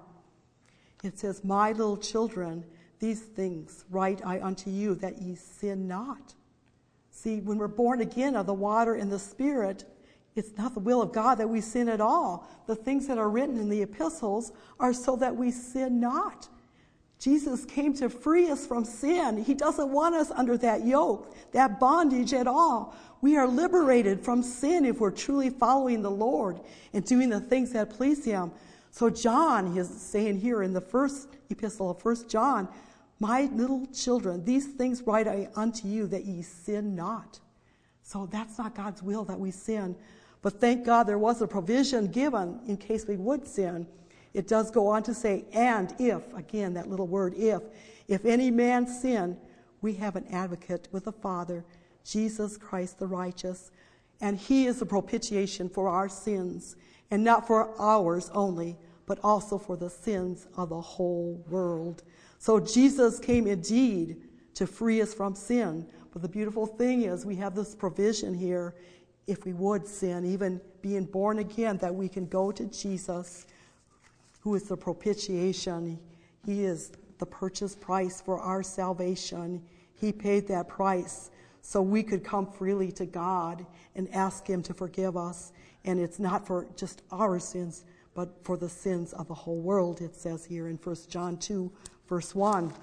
It says, my little children, these things write I unto you, that ye sin not. See, when we're born again of the water and the Spirit, it's not the will of God that we sin at all. The things that are written in the epistles are so that we sin not. Jesus came to free us from sin. He doesn't want us under that yoke, that bondage at all. We are liberated from sin if we're truly following the Lord and doing the things that please him. So John is saying here in the first epistle of First John, my little children, these things write I unto you, that ye sin not. So that's not God's will that we sin. But thank God there was a provision given in case we would sin. It does go on to say, and if, again, that little word, if, if any man sin, we have an advocate with the Father, Jesus Christ the righteous, and he is a propitiation for our sins, and not for ours only, but also for the sins of the whole world. So Jesus came indeed to free us from sin. But the beautiful thing is we have this provision here, if we would sin, even being born again, that we can go to Jesus, who is the propitiation. He is the purchase price for our salvation. He paid that price so we could come freely to God and ask him to forgive us. And it's not for just our sins, but for the sins of the whole world, it says here in First John two, verse one.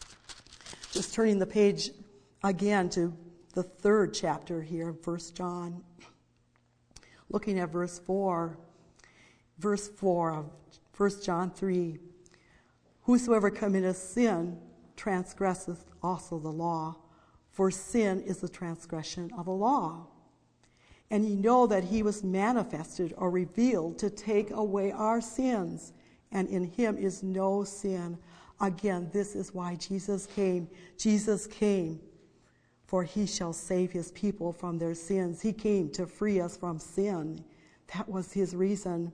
Just turning the page again to the third chapter here, First John. Looking at verse four. Verse four of First John three. Whosoever committeth sin transgresseth also the law, for sin is the transgression of the law. And ye know that he was manifested or revealed to take away our sins, and in him is no sin. Again, this is why Jesus came. Jesus came, for he shall save his people from their sins. He came to free us from sin. That was his reason.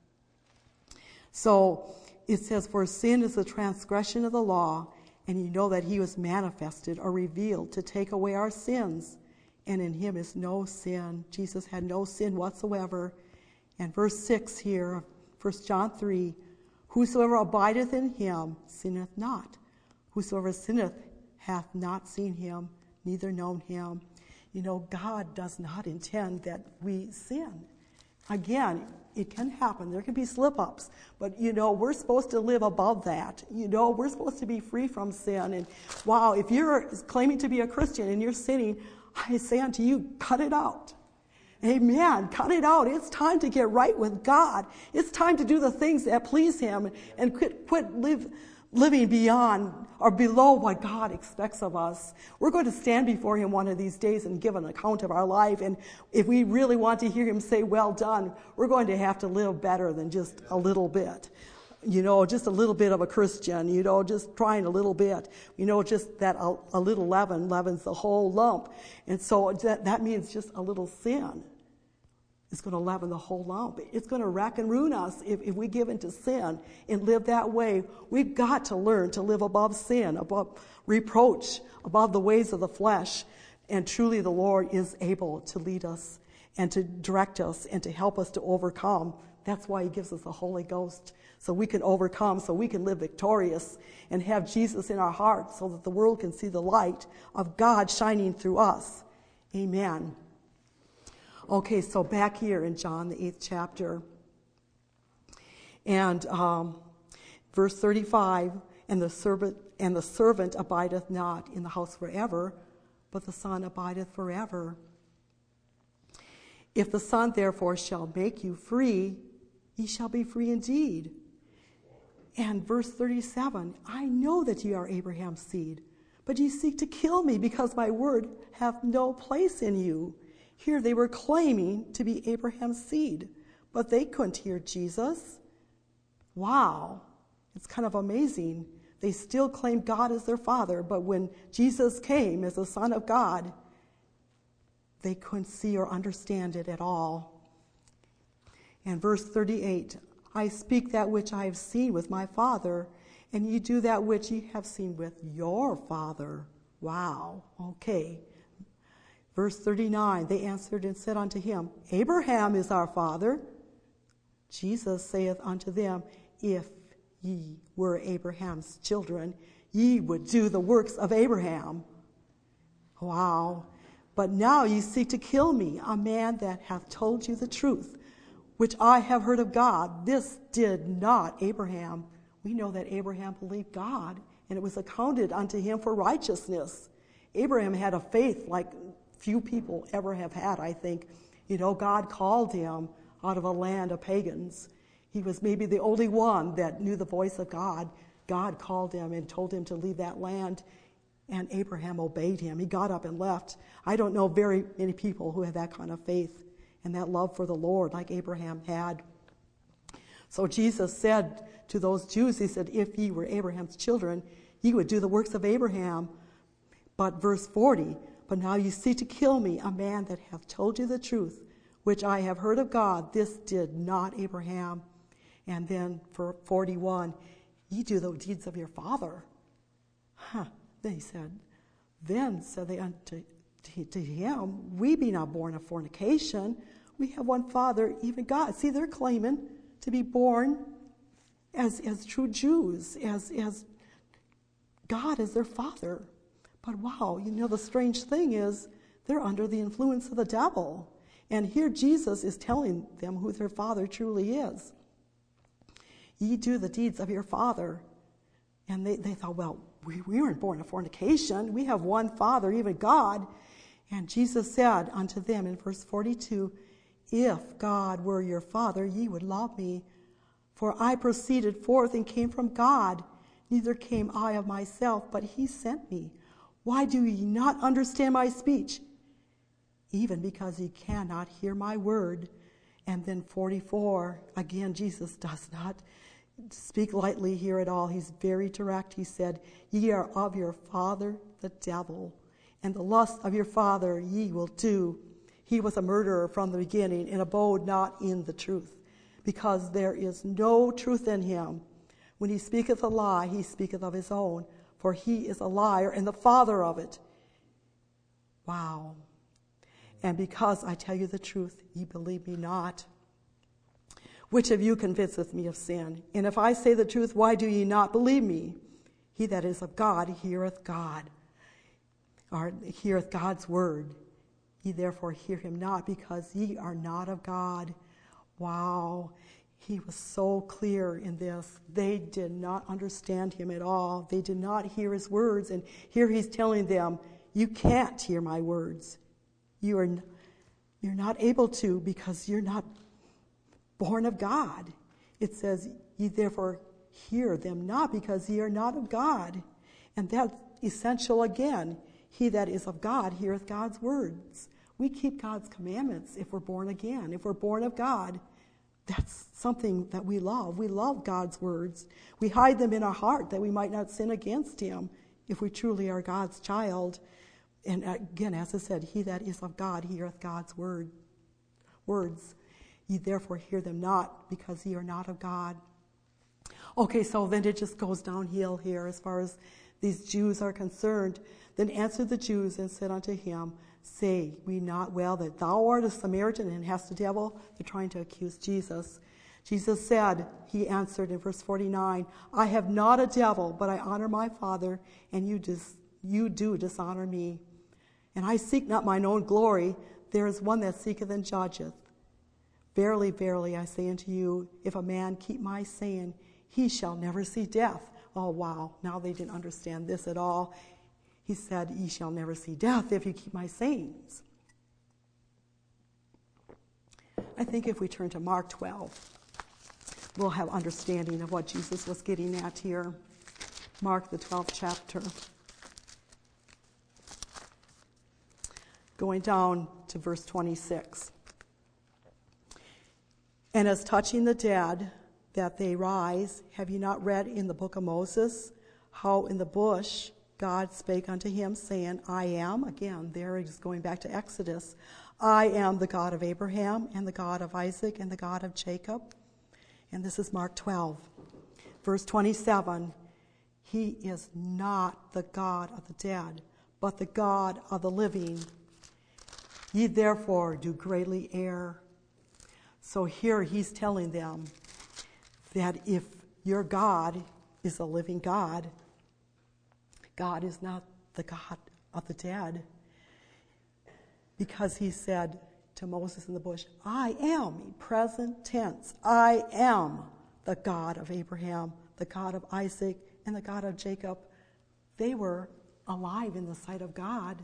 So it says, for sin is the transgression of the law, and you know that he was manifested or revealed to take away our sins, and in him is no sin. Jesus had no sin whatsoever. And verse six here, First John three, whosoever abideth in him sinneth not. Whosoever sinneth hath not seen him, neither known him. You know, God does not intend that we sin. Again, it can happen. There can be slip-ups. But, you know, we're supposed to live above that. You know, we're supposed to be free from sin. And, wow, if you're claiming to be a Christian and you're sinning, I say unto you, cut it out. Amen. Cut it out. It's time to get right with God. It's time to do the things that please him and quit, quit live, living beyond or below what God expects of us. We're going to stand before him one of these days and give an account of our life. And if we really want to hear him say, well done, we're going to have to live better than just a little bit. You know, just a little bit of a Christian, you know, just trying a little bit. You know, just that a, a little leaven leavens the whole lump. And so that, that means just a little sin. is going to leaven the whole lump. It's going to rack and ruin us if, if we give into sin and live that way. We've got to learn to live above sin, above reproach, above the ways of the flesh. And truly the Lord is able to lead us and to direct us and to help us to overcome. That's why he gives us the Holy Ghost, so we can overcome, so we can live victorious and have Jesus in our hearts so that the world can see the light of God shining through us. Amen. Okay, so back here in John, the eighth chapter, and um, verse thirty-five, and the servant and the servant abideth not in the house forever, but the Son abideth forever. If the Son therefore shall make you free, ye shall be free indeed. And verse thirty-seven, I know that ye are Abraham's seed, but ye seek to kill me, because my word hath no place in you. Here they were claiming to be Abraham's seed, but they couldn't hear Jesus. Wow, it's kind of amazing. They still claimed God as their father, but when Jesus came as the Son of God, they couldn't see or understand it at all. And verse thirty-eight, I speak that which I have seen with my Father, and ye do that which ye have seen with your father. Wow, okay. Verse thirty-nine, they answered and said unto him, Abraham is our father. Jesus saith unto them, If ye were Abraham's children, ye would do the works of Abraham. Wow. But now ye seek to kill me, a man that hath told you the truth, which I have heard of God. This did not Abraham. We know that Abraham believed God, and it was accounted unto him for righteousness. Abraham had a faith like few people ever have had, I think. You know, God called him out of a land of pagans. He was maybe the only one that knew the voice of God. God called him and told him to leave that land, and Abraham obeyed him. He got up and left. I don't know very many people who have that kind of faith and that love for the Lord like Abraham had. So Jesus said to those Jews, he said, if ye were Abraham's children, ye would do the works of Abraham. But verse forty, but now ye seek to kill me, a man that hath told you the truth, which I have heard of God. This did not Abraham. And then for forty-one, ye do the deeds of your father. Huh. Then he said, then said they unto to him, we be not born of fornication. We have one Father, even God. See, they're claiming to be born as, as true Jews, as, as God as their Father. But wow, you know, the strange thing is they're under the influence of the devil. And here Jesus is telling them who their Father truly is. Ye do the deeds of your father. And they, they thought, well, we, we weren't born of fornication. We have one Father, even God. And Jesus said unto them in verse forty-two, if God were your Father, ye would love me. For I proceeded forth and came from God. Neither came I of myself, but he sent me. Why do ye not understand my speech? Even because ye cannot hear my word. And then forty-four, again, Jesus does not speak lightly here at all. He's very direct. He said, ye are of your father, the devil, and the lust of your father ye will do. He was a murderer from the beginning and abode not in the truth, because there is no truth in him. When he speaketh a lie, he speaketh of his own, for he is a liar and the father of it. Wow. And because I tell you the truth, ye believe me not. Which of you convinceth me of sin? And if I say the truth, why do ye not believe me? He that is of God heareth God, or heareth God's word. Ye therefore hear him not, because ye are not of God. Wow. He was so clear in this. They did not understand him at all. They did not hear his words. And here he's telling them, you can't hear my words. You are, you're not able to, because you're not born of God. It says, ye therefore hear them not, because ye are not of God. And that's essential again. He that is of God heareth God's words. We keep God's commandments if we're born again. If we're born of God, that's something that we love. We love God's words. We hide them in our heart that we might not sin against him if we truly are God's child. And again, as I said, he that is of God heareth God's word, words. Ye therefore hear them not, because ye are not of God. Okay, so then it just goes downhill here as far as these Jews are concerned. Then answered the Jews and said unto him, Say we not well that thou art a Samaritan and hast a devil? They're trying to accuse Jesus. Jesus said, he answered in verse forty-nine, I have not a devil, but I honor my Father, and you, dis- you do dishonor me. And I seek not mine own glory. There is one that seeketh and judgeth. Verily, verily, I say unto you, if a man keep my saying, he shall never see death. Oh, wow. Now they didn't understand this at all. He said, ye shall never see death if you keep my sayings. I think if we turn to Mark twelve, we'll have understanding of what Jesus was getting at here. Mark, the twelfth chapter. Going down to verse twenty-six. And as touching the dead, that they rise, have you not read in the book of Moses, how in the bush God spake unto him, saying, I am, again, there it is going back to Exodus, I am the God of Abraham, and the God of Isaac, and the God of Jacob. And this is Mark twelve, verse twenty-seven. He is not the God of the dead, but the God of the living. Ye therefore do greatly err. So here he's telling them that if your God is a living God, God is not the God of the dead. Because he said to Moses in the bush, I am, present tense, I am the God of Abraham, the God of Isaac, and the God of Jacob. They were alive in the sight of God.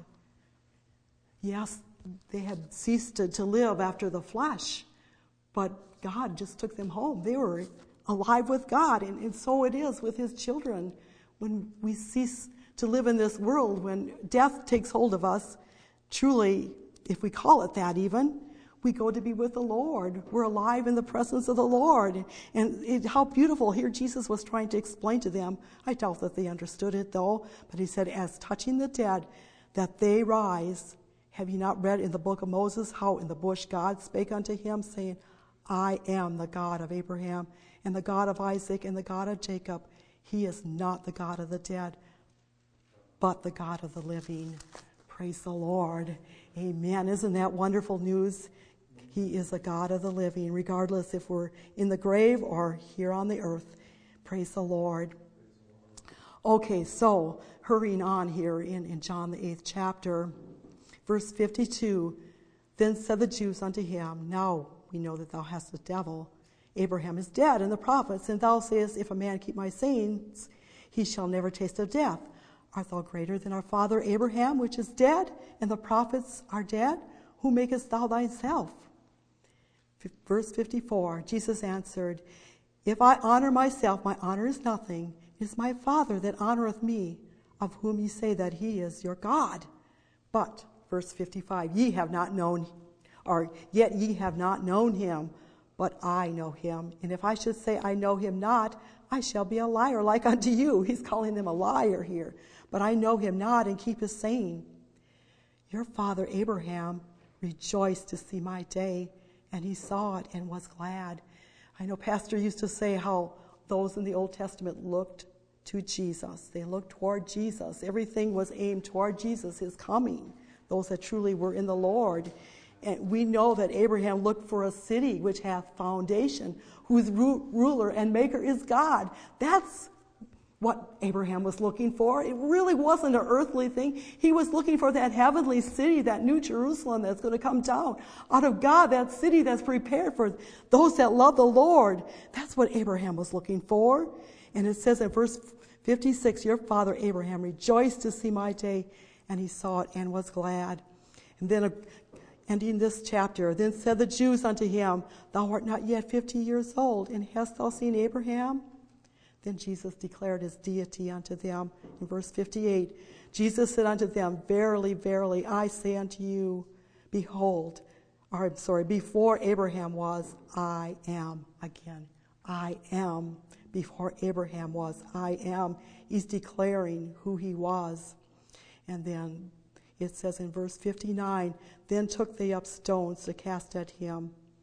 Yes, they had ceased to, to live after the flesh, but God just took them home. They were alive with God, and, and so it is with his children. When we cease to live in this world, when death takes hold of us, truly, if we call it that even, we go to be with the Lord. We're alive in the presence of the Lord. And it, how beautiful here Jesus was trying to explain to them. I doubt that they understood it though, but he said, as touching the dead, that they rise. Have you not read in the book of Moses how in the bush God spake unto him, saying, I am the God of Abraham, and the God of Isaac, and the God of Jacob. He is not the God of the dead, but the God of the living. Praise the Lord. Amen. Isn't that wonderful news? He is a God of the living, regardless if we're in the grave or here on the earth. Praise the Lord. Okay, so hurrying on here in, in John the eighth chapter, verse fifty-two, then said the Jews unto him, now we know that thou hast a devil. Abraham is dead, and the prophets, and thou sayest, if a man keep my sayings, he shall never taste of death. Art thou greater than our father Abraham, which is dead, and the prophets are dead? Who makest thou thyself? Verse fifty-four, Jesus answered, if I honor myself, my honor is nothing. It is my Father that honoreth me, of whom ye say that he is your God. But, verse fifty-five, ye have not known, or yet ye have not known him, but I know him. And if I should say I know him not, I shall be a liar like unto you. He's calling them a liar here. But I know him not, and keep his saying. Your father Abraham rejoiced to see my day, and he saw it and was glad. I know Pastor used to say how those in the Old Testament looked to Jesus. They looked toward Jesus. Everything was aimed toward Jesus, his coming, those that truly were in the Lord. And we know that Abraham looked for a city which hath foundation, whose ru- ruler and maker is God. That's what Abraham was looking for. It really wasn't an earthly thing. He was looking for that heavenly city, that new Jerusalem that's going to come down out of God, that city that's prepared for those that love the Lord. That's what Abraham was looking for. And it says in verse fifty-six, your father Abraham rejoiced to see my day, and he saw it and was glad. And then a ending this chapter, then said the Jews unto him, thou art not yet fifty years old, and hast thou seen Abraham? Then Jesus declared his deity unto them. In verse fifty-eight, Jesus said unto them, verily, verily, I say unto you, behold, or I'm sorry, before Abraham was, I am. Again, I am. Before Abraham was, I am. He's declaring who he was. And then it says in verse fifty-nine, then took they up stones to cast at him.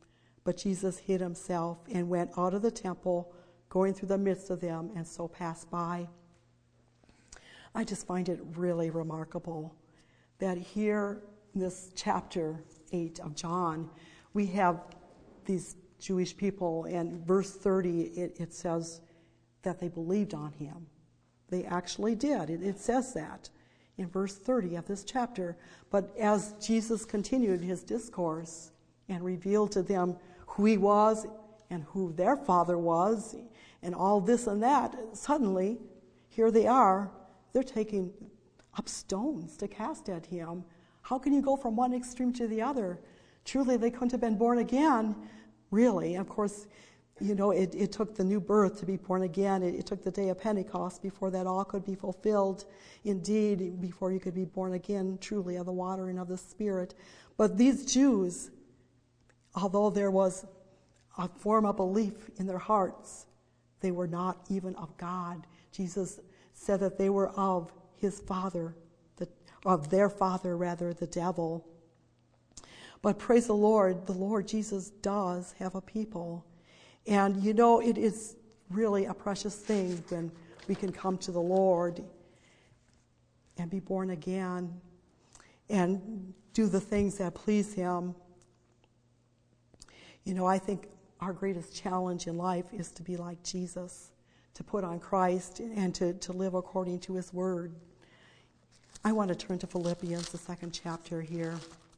But Jesus hid himself and went out of the temple, going through the midst of them, and so passed by. I just find it really remarkable that here in this chapter eight of John, we have these Jewish people, and verse thirty, it, it says that they believed on him. They actually did. It, it says that in verse thirty of this chapter. But as Jesus continued his discourse and revealed to them who he was and who their father was and all this and that, suddenly, here they are, they're taking up stones to cast at him. How can you go from one extreme to the other? Truly, they couldn't have been born again, really. Of course, you know, it, it took the new birth to be born again. It, it took the day of Pentecost before that all could be fulfilled. Indeed, before you could be born again, truly, of the water and of the Spirit. But these Jews, although there was a form of belief in their hearts, they were not even of God. Jesus said that they were of his father, the, of their father, rather, the devil. But praise the Lord, the Lord Jesus does have a people. And you know, it is really a precious thing when we can come to the Lord and be born again and do the things that please him. You know, I think our greatest challenge in life is to be like Jesus, to put on Christ and to, to live according to his word. I want to turn to Philippians, the second chapter here.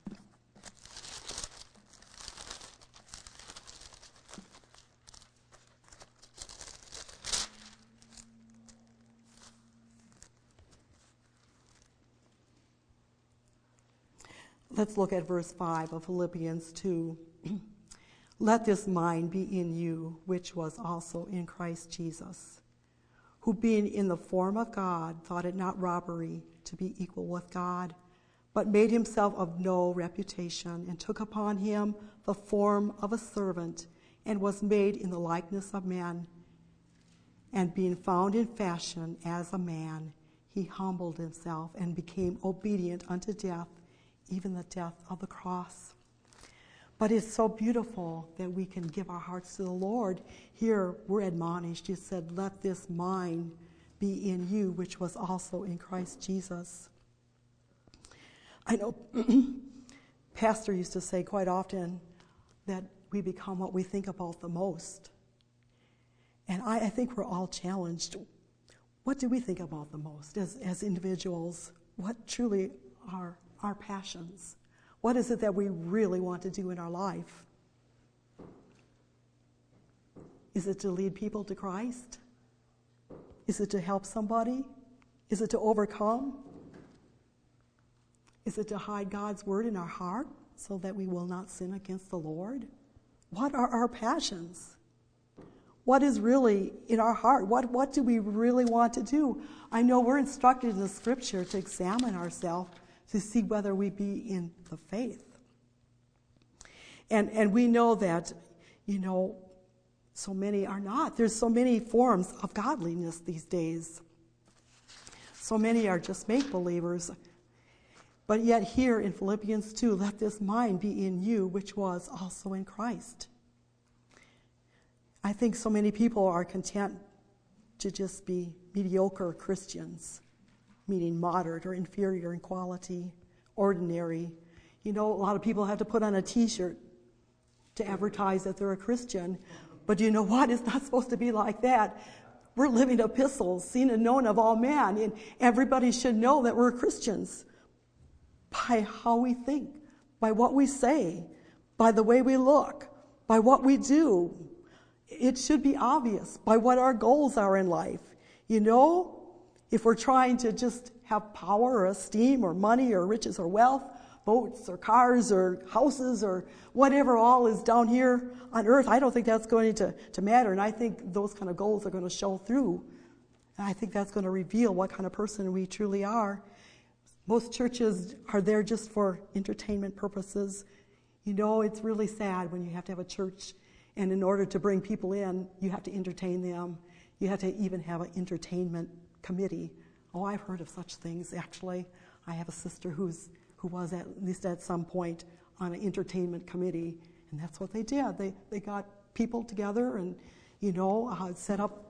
Let's look at verse five of Philippians two. Let this mind be in you, which was also in Christ Jesus, who being in the form of God, thought it not robbery to be equal with God, but made himself of no reputation, and took upon him the form of a servant, and was made in the likeness of men. And being found in fashion as a man, he humbled himself and became obedient unto death, even the death of the cross. But it's so beautiful that we can give our hearts to the Lord. Here we're admonished. He said, let this mind be in you, which was also in Christ Jesus. I know Pastor used to say quite often that we become what we think about the most. And I, I think we're all challenged. What do we think about the most as, as individuals? What truly are our passions? What is it that we really want to do in our life? Is it to lead people to Christ? Is it to help somebody? Is it to overcome? Is it to hide God's word in our heart so that we will not sin against the Lord? What are our passions? What is really in our heart? What, what do we really want to do? I know we're instructed in the scripture to examine ourselves to see whether we be in the faith. And and we know that, you know, so many are not. There's so many forms of godliness these days. So many are just make-believers. But yet here in Philippians two, let this mind be in you, which was also in Christ. I think so many people are content to just be mediocre Christians, meaning moderate or inferior in quality, ordinary. You know, a lot of people have to put on a t-shirt to advertise that they're a Christian. But you know what? It's not supposed to be like that. We're living epistles, seen and known of all men, and everybody should know that we're Christians by how we think, by what we say, by the way we look, by what we do. It should be obvious by what our goals are in life. You know, if we're trying to just have power or esteem or money or riches or wealth, boats or cars or houses or whatever all is down here on earth, I don't think that's going to, to matter. And I think those kind of goals are going to show through. And I think that's going to reveal what kind of person we truly are. Most churches are there just for entertainment purposes. You know, it's really sad when you have to have a church, and in order to bring people in, you have to entertain them. You have to even have an entertainment committee. Oh, I've heard of such things, actually. I have a sister who's who was at least at some point on an entertainment committee, And that's what they did. They they got people together and, you know, uh, set up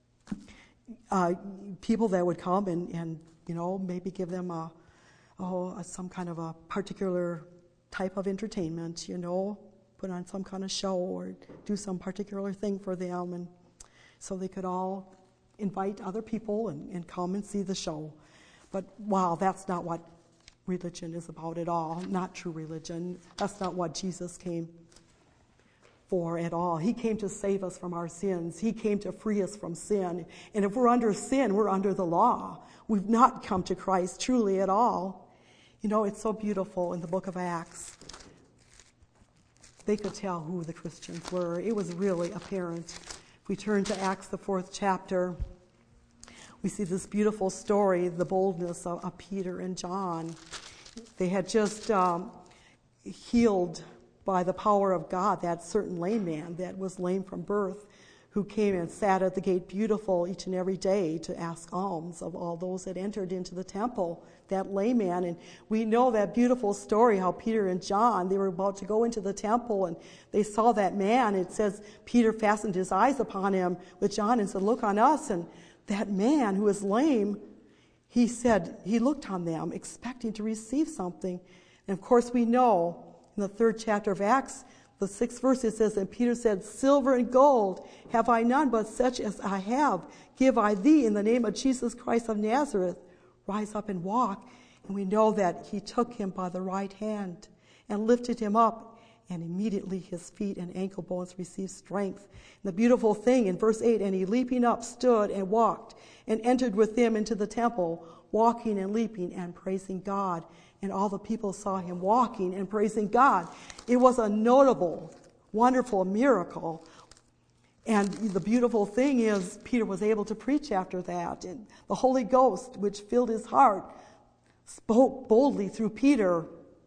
uh, people that would come and, and, you know, maybe give them a, oh, some kind of a particular type of entertainment, you know, put on some kind of show or do some particular thing for them, and so they could all invite other people and, and come and see the show. But wow, that's not what religion is about at all. Not true religion. That's not what Jesus came for at all. He came to save us from our sins. He came to free us from sin. And if we're under sin, we're under the law. We've not come to Christ truly at all. You know, it's so beautiful in the book of Acts. They could tell who the Christians were. It was really apparent. If we turn to Acts, the fourth chapter, we see this beautiful story, the boldness of, of Peter and John. They had just um, healed by the power of God that certain lame man that was lame from birth, who came and sat at the gate beautiful each and every day to ask alms of all those that entered into the temple, that lame man. And we know that beautiful story, how Peter and John, they were about to go into the temple, and they saw that man. It says Peter fastened his eyes upon him with John and said, "Look on us." And that man who was lame, he said, he looked on them expecting to receive something. And of course we know in the third chapter of Acts, the sixth verse, it says, "And Peter said, Silver and gold have I none, but such as I have give I thee in the name of Jesus Christ of Nazareth. Rise up and walk." And we know that he took him by the right hand and lifted him up, and immediately his feet and ankle bones received strength. And the beautiful thing in verse eight, "And he leaping up stood and walked and entered with them into the temple, walking and leaping and praising God. And all the people saw him walking and praising God." It was a notable, wonderful miracle. And the beautiful thing is, Peter was able to preach after that. And the Holy Ghost, which filled his heart, spoke boldly through Peter.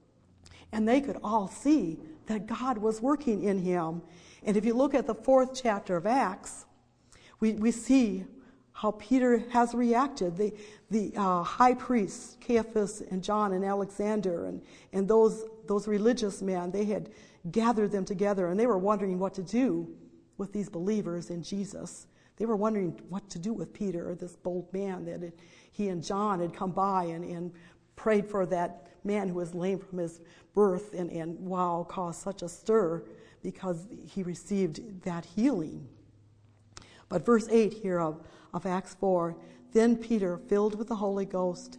And they could all see that God was working in him. And if you look at the fourth chapter of Acts, we, we see how Peter has reacted. The, the uh, high priests, Caiaphas and John and Alexander, and, and those, those religious men, they had gathered them together, and they were wondering what to do with these believers in Jesus. They were wondering what to do with Peter, this bold man that it, he and John had come by and, and prayed for that man who was lame from his birth, and, and wow, caused such a stir because he received that healing. But verse eight here of, of Acts four, "Then Peter, filled with the Holy Ghost,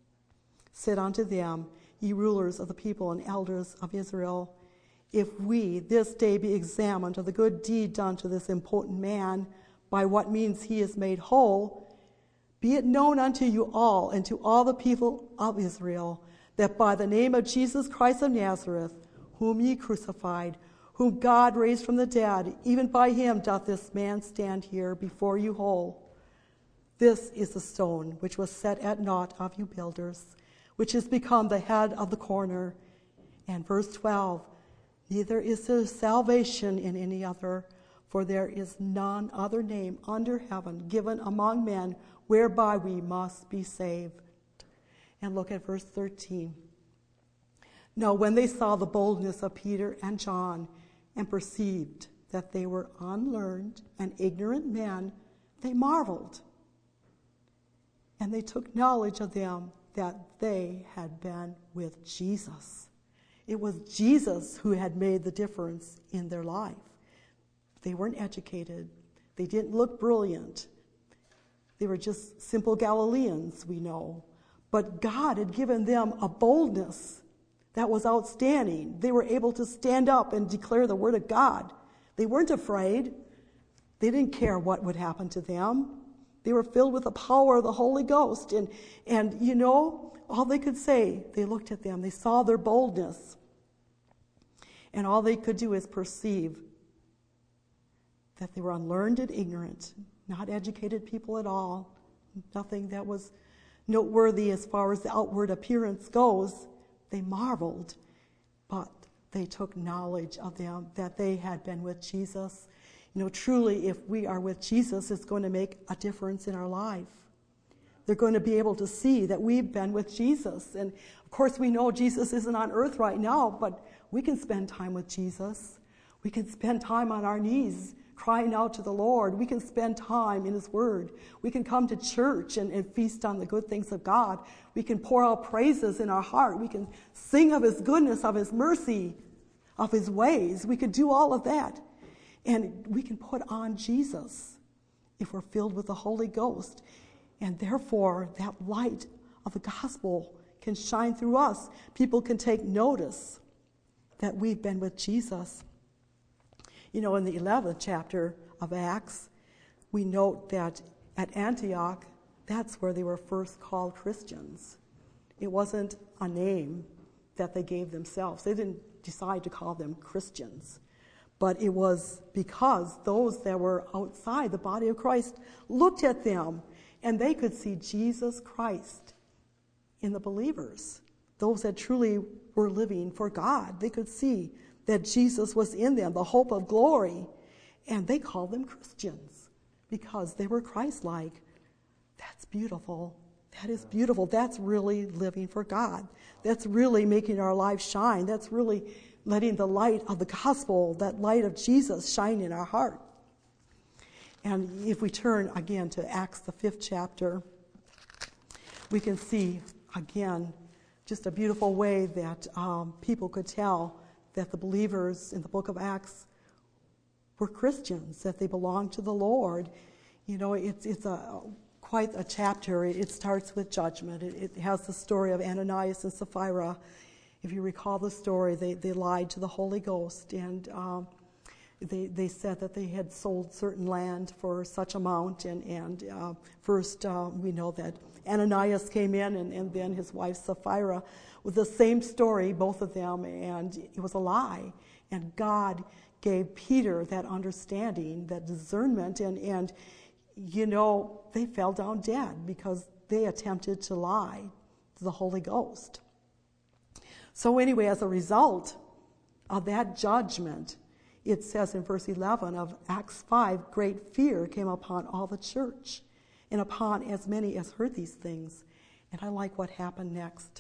said unto them, Ye rulers of the people and elders of Israel, if we this day be examined of the good deed done to this impotent man, by what means he is made whole, be it known unto you all and to all the people of Israel, that by the name of Jesus Christ of Nazareth, whom ye crucified, whom God raised from the dead, even by him doth this man stand here before you whole. This is the stone which was set at naught of you builders, which is become the head of the corner." And verse twelve, "Neither is there salvation in any other, for there is none other name under heaven given among men whereby we must be saved." And look at verse thirteen. "Now when they saw the boldness of Peter and John, and perceived that they were unlearned and ignorant men, they marveled. And they took knowledge of them that they had been with Jesus." It was Jesus who had made the difference in their life. They weren't educated. They didn't look brilliant. They were just simple Galileans, we know. But God had given them a boldness that was outstanding. They were able to stand up and declare the word of God. They weren't afraid. They didn't care what would happen to them. They were filled with the power of the Holy Ghost. And, and you know, all they could say, they looked at them, they saw their boldness. And all they could do is perceive that they were unlearned and ignorant, not educated people at all, nothing that was noteworthy as far as the outward appearance goes. They marveled, but they took knowledge of them, that they had been with Jesus. You know, truly, if we are with Jesus, it's going to make a difference in our life. They're going to be able to see that we've been with Jesus. And of course, we know Jesus isn't on earth right now, but we can spend time with Jesus. We can spend time on our knees crying out to the Lord. We can spend time in His Word. We can come to church and, and feast on the good things of God. We can pour out praises in our heart. We can sing of His goodness, of His mercy, of His ways. We could do all of that. And we can put on Jesus if we're filled with the Holy Ghost. And therefore, that light of the gospel can shine through us. People can take notice that we've been with Jesus. You know, in the eleventh chapter of Acts, we note that at Antioch, that's where they were first called Christians. It wasn't a name that they gave themselves. They didn't decide to call them Christians. But it was because those that were outside the body of Christ looked at them and they could see Jesus Christ in the believers. Those that truly were living for God, they could see that Jesus was in them, the hope of glory. And they called them Christians because they were Christ-like. That's beautiful. That is beautiful. That's really living for God. That's really making our lives shine. That's really letting the light of the gospel, that light of Jesus, shine in our heart. And if we turn again to Acts, the fifth chapter, we can see again just a beautiful way that um, people could tell that the believers in the book of Acts were Christians, that they belonged to the Lord. You know, it's it's a quite a chapter. It, it starts with judgment. It, it has the story of Ananias and Sapphira. If you recall the story, they, they lied to the Holy Ghost, and um, they they said that they had sold certain land for such amount. And, and uh, first uh, we know that Ananias came in, and, and then his wife Sapphira, with the same story, both of them, and it was a lie. And God gave Peter that understanding, that discernment, and, and you know, they fell down dead because they attempted to lie to the Holy Ghost. So anyway, as a result of that judgment, it says in verse eleven of Acts five, great fear came upon all the church and upon as many as heard these things. And I like what happened next.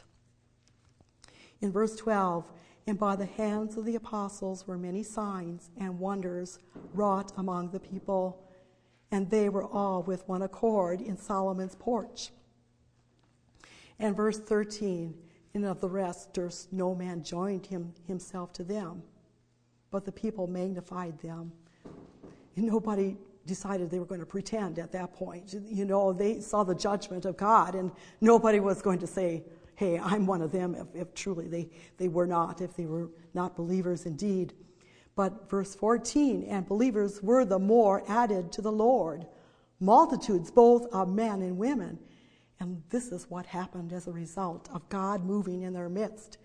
In verse twelve, and by the hands of the apostles were many signs and wonders wrought among the people, and they were all with one accord in Solomon's porch. And verse thirteen, and of the rest durst no man join him himself to them, but the people magnified them. And nobody decided they were going to pretend at that point. You know, they saw the judgment of God, and nobody was going to say, hey, I'm one of them, if, if truly they, they were not, if they were not believers indeed. But verse fourteen, and believers were the more added to the Lord, multitudes both of men and women. And this is what happened as a result of God moving in their midst,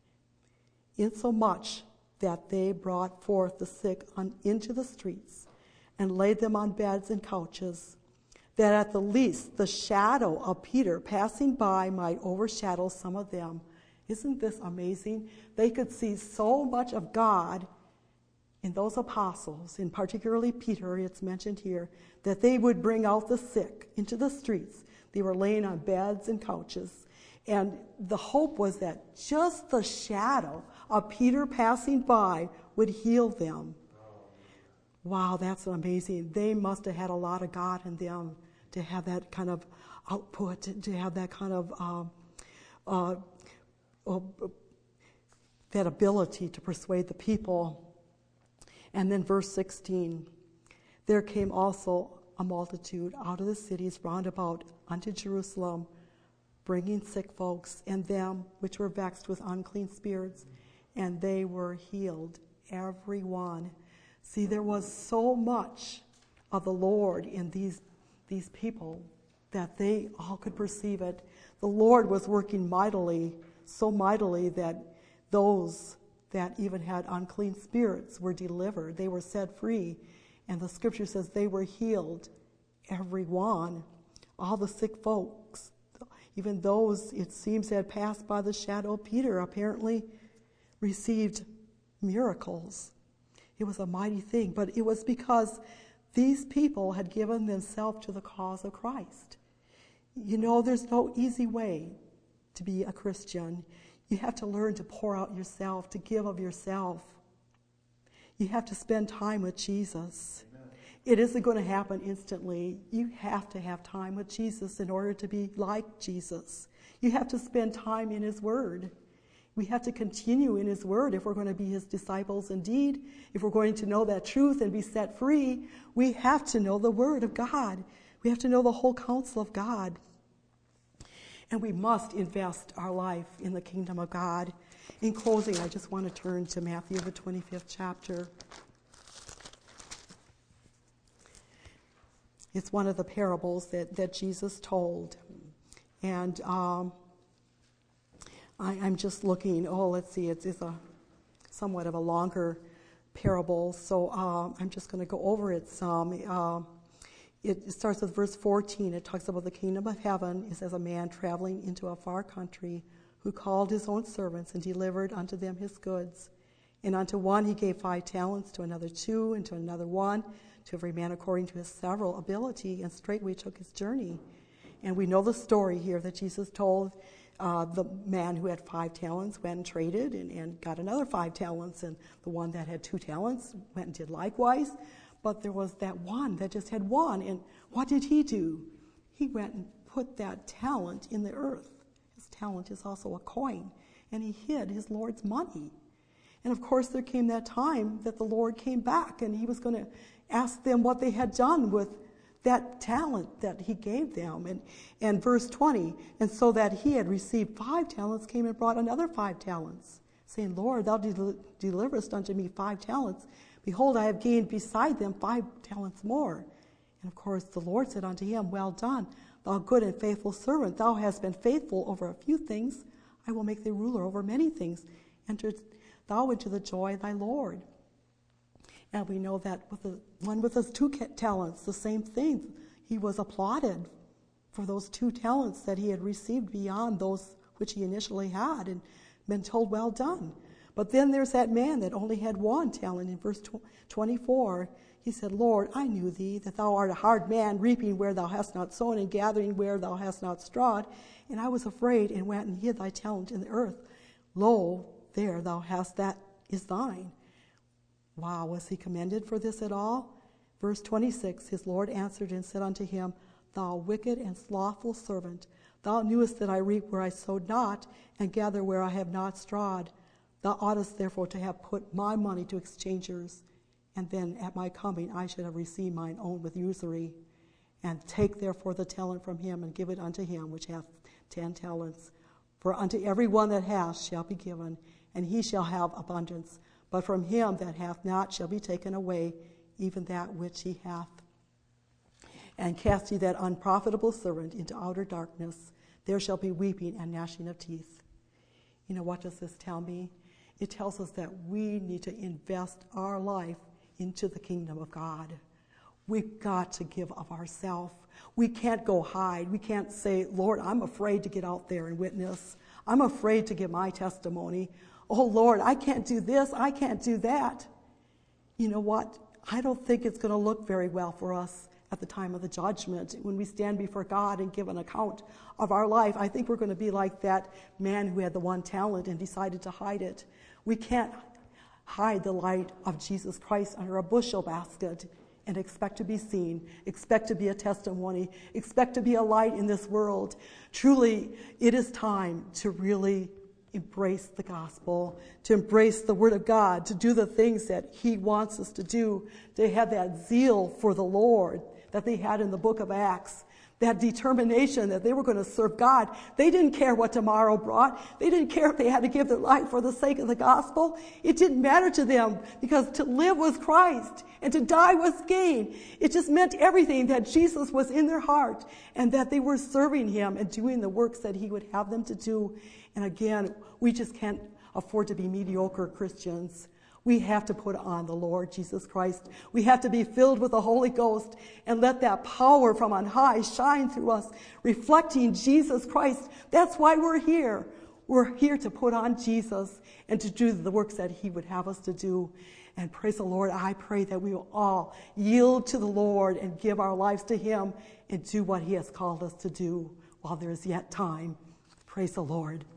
insomuch that they brought forth the sick on, into the streets and laid them on beds and couches, that at the least the shadow of Peter passing by might overshadow some of them. Isn't this amazing? They could see so much of God in those apostles, and particularly Peter, it's mentioned here, that they would bring out the sick into the streets. They were laying on beds and couches. And the hope was that just the shadow of Peter passing by would heal them. Wow, that's amazing. They must have had a lot of God in them to have that kind of output, to have that kind of um, uh, uh, that ability to persuade the people. And then verse sixteen, there came also a multitude out of the cities round about unto Jerusalem, bringing sick folks and them which were vexed with unclean spirits, and they were healed, every one. See, there was so much of the Lord in these, these people that they all could perceive it. The Lord was working mightily, so mightily that those that even had unclean spirits were delivered. They were set free. And the scripture says they were healed, every one. All the sick folks, even those, it seems, had passed by the shadow of Peter, apparently received miracles. It was a mighty thing, but it was because these people had given themselves to the cause of Christ. You know, there's no easy way to be a Christian. You have to learn to pour out yourself, to give of yourself. You have to spend time with Jesus. Amen. It isn't going to happen instantly. You have to have time with Jesus in order to be like Jesus. You have to spend time in his word. We have to continue in his word if we're going to be his disciples indeed. If we're going to know that truth and be set free, we have to know the word of God. We have to know the whole counsel of God. And we must invest our life in the kingdom of God. In closing, I just want to turn to Matthew, the twenty-fifth chapter. It's one of the parables that, that Jesus told. And um, I, I'm just looking, oh, let's see, it's, it's a somewhat of a longer parable, so uh, I'm just going to go over it some. Uh, it starts with verse fourteen. It talks about the kingdom of heaven is as a man traveling into a far country who called his own servants and delivered unto them his goods. And unto one he gave five talents, to another two, and to another one, to every man according to his several ability, and straightway took his journey. And we know the story here that Jesus told. Uh, the man who had five talents went and traded and, and got another five talents, and the one that had two talents went and did likewise. But there was that one that just had one, and what did he do? He went and put that talent in the earth. His talent is also a coin, and he hid his Lord's money. And of course there came that time that the Lord came back, and he was going to ask them what they had done with that talent that he gave them. And, and verse twenty, and so that he had received five talents, came and brought another five talents, saying, Lord, thou del- deliverest unto me five talents. Behold, I have gained beside them five talents more. And of course the Lord said unto him, Well done, thou good and faithful servant. Thou hast been faithful over a few things. I will make thee ruler over many things. Enter thou into the joy of thy Lord. And we know that with the one with his two talents, the same thing. He was applauded for those two talents that he had received beyond those which he initially had, and been told, well done. But then there's that man that only had one talent. In verse twenty-four, he said, Lord, I knew thee, that thou art a hard man, reaping where thou hast not sown, and gathering where thou hast not strawed. And I was afraid, and went and hid thy talent in the earth. Lo, there thou hast that is thine. Wow, was he commended for this at all? Verse twenty-six, his Lord answered and said unto him, Thou wicked and slothful servant, thou knewest that I reap where I sowed not, and gather where I have not strawed. Thou oughtest therefore to have put my money to exchangers, and then at my coming I should have received mine own with usury. And take therefore the talent from him, and give it unto him which hath ten talents. For unto every one that hath shall be given, and he shall have abundance. But from him that hath not shall be taken away even that which he hath. And cast ye that unprofitable servant into outer darkness. There shall be weeping and gnashing of teeth. You know, what does this tell me? It tells us that we need to invest our life into the kingdom of God. We've got to give of ourselves. We can't go hide. We can't say, Lord, I'm afraid to get out there and witness. I'm afraid to give my testimony. Oh, Lord, I can't do this. I can't do that. You know what? I don't think it's going to look very well for us at the time of the judgment. When we stand before God and give an account of our life, I think we're going to be like that man who had the one talent and decided to hide it. We can't hide the light of Jesus Christ under a bushel basket and expect to be seen, expect to be a testimony, expect to be a light in this world. Truly, it is time to really embrace the gospel, to embrace the word of God, to do the things that he wants us to do, to have that zeal for the Lord that they had in the book of Acts, that determination that they were going to serve God. They didn't care what tomorrow brought. They didn't care if they had to give their life for the sake of the gospel. It didn't matter to them, because to live was Christ and to die was gain. It just meant everything that Jesus was in their heart and that they were serving him and doing the works that he would have them to do. And again, we just can't afford to be mediocre Christians. We have to put on the Lord Jesus Christ. We have to be filled with the Holy Ghost and let that power from on high shine through us, reflecting Jesus Christ. That's why we're here. We're here to put on Jesus and to do the works that he would have us to do. And praise the Lord, I pray that we will all yield to the Lord and give our lives to him and do what he has called us to do while there is yet time. Praise the Lord.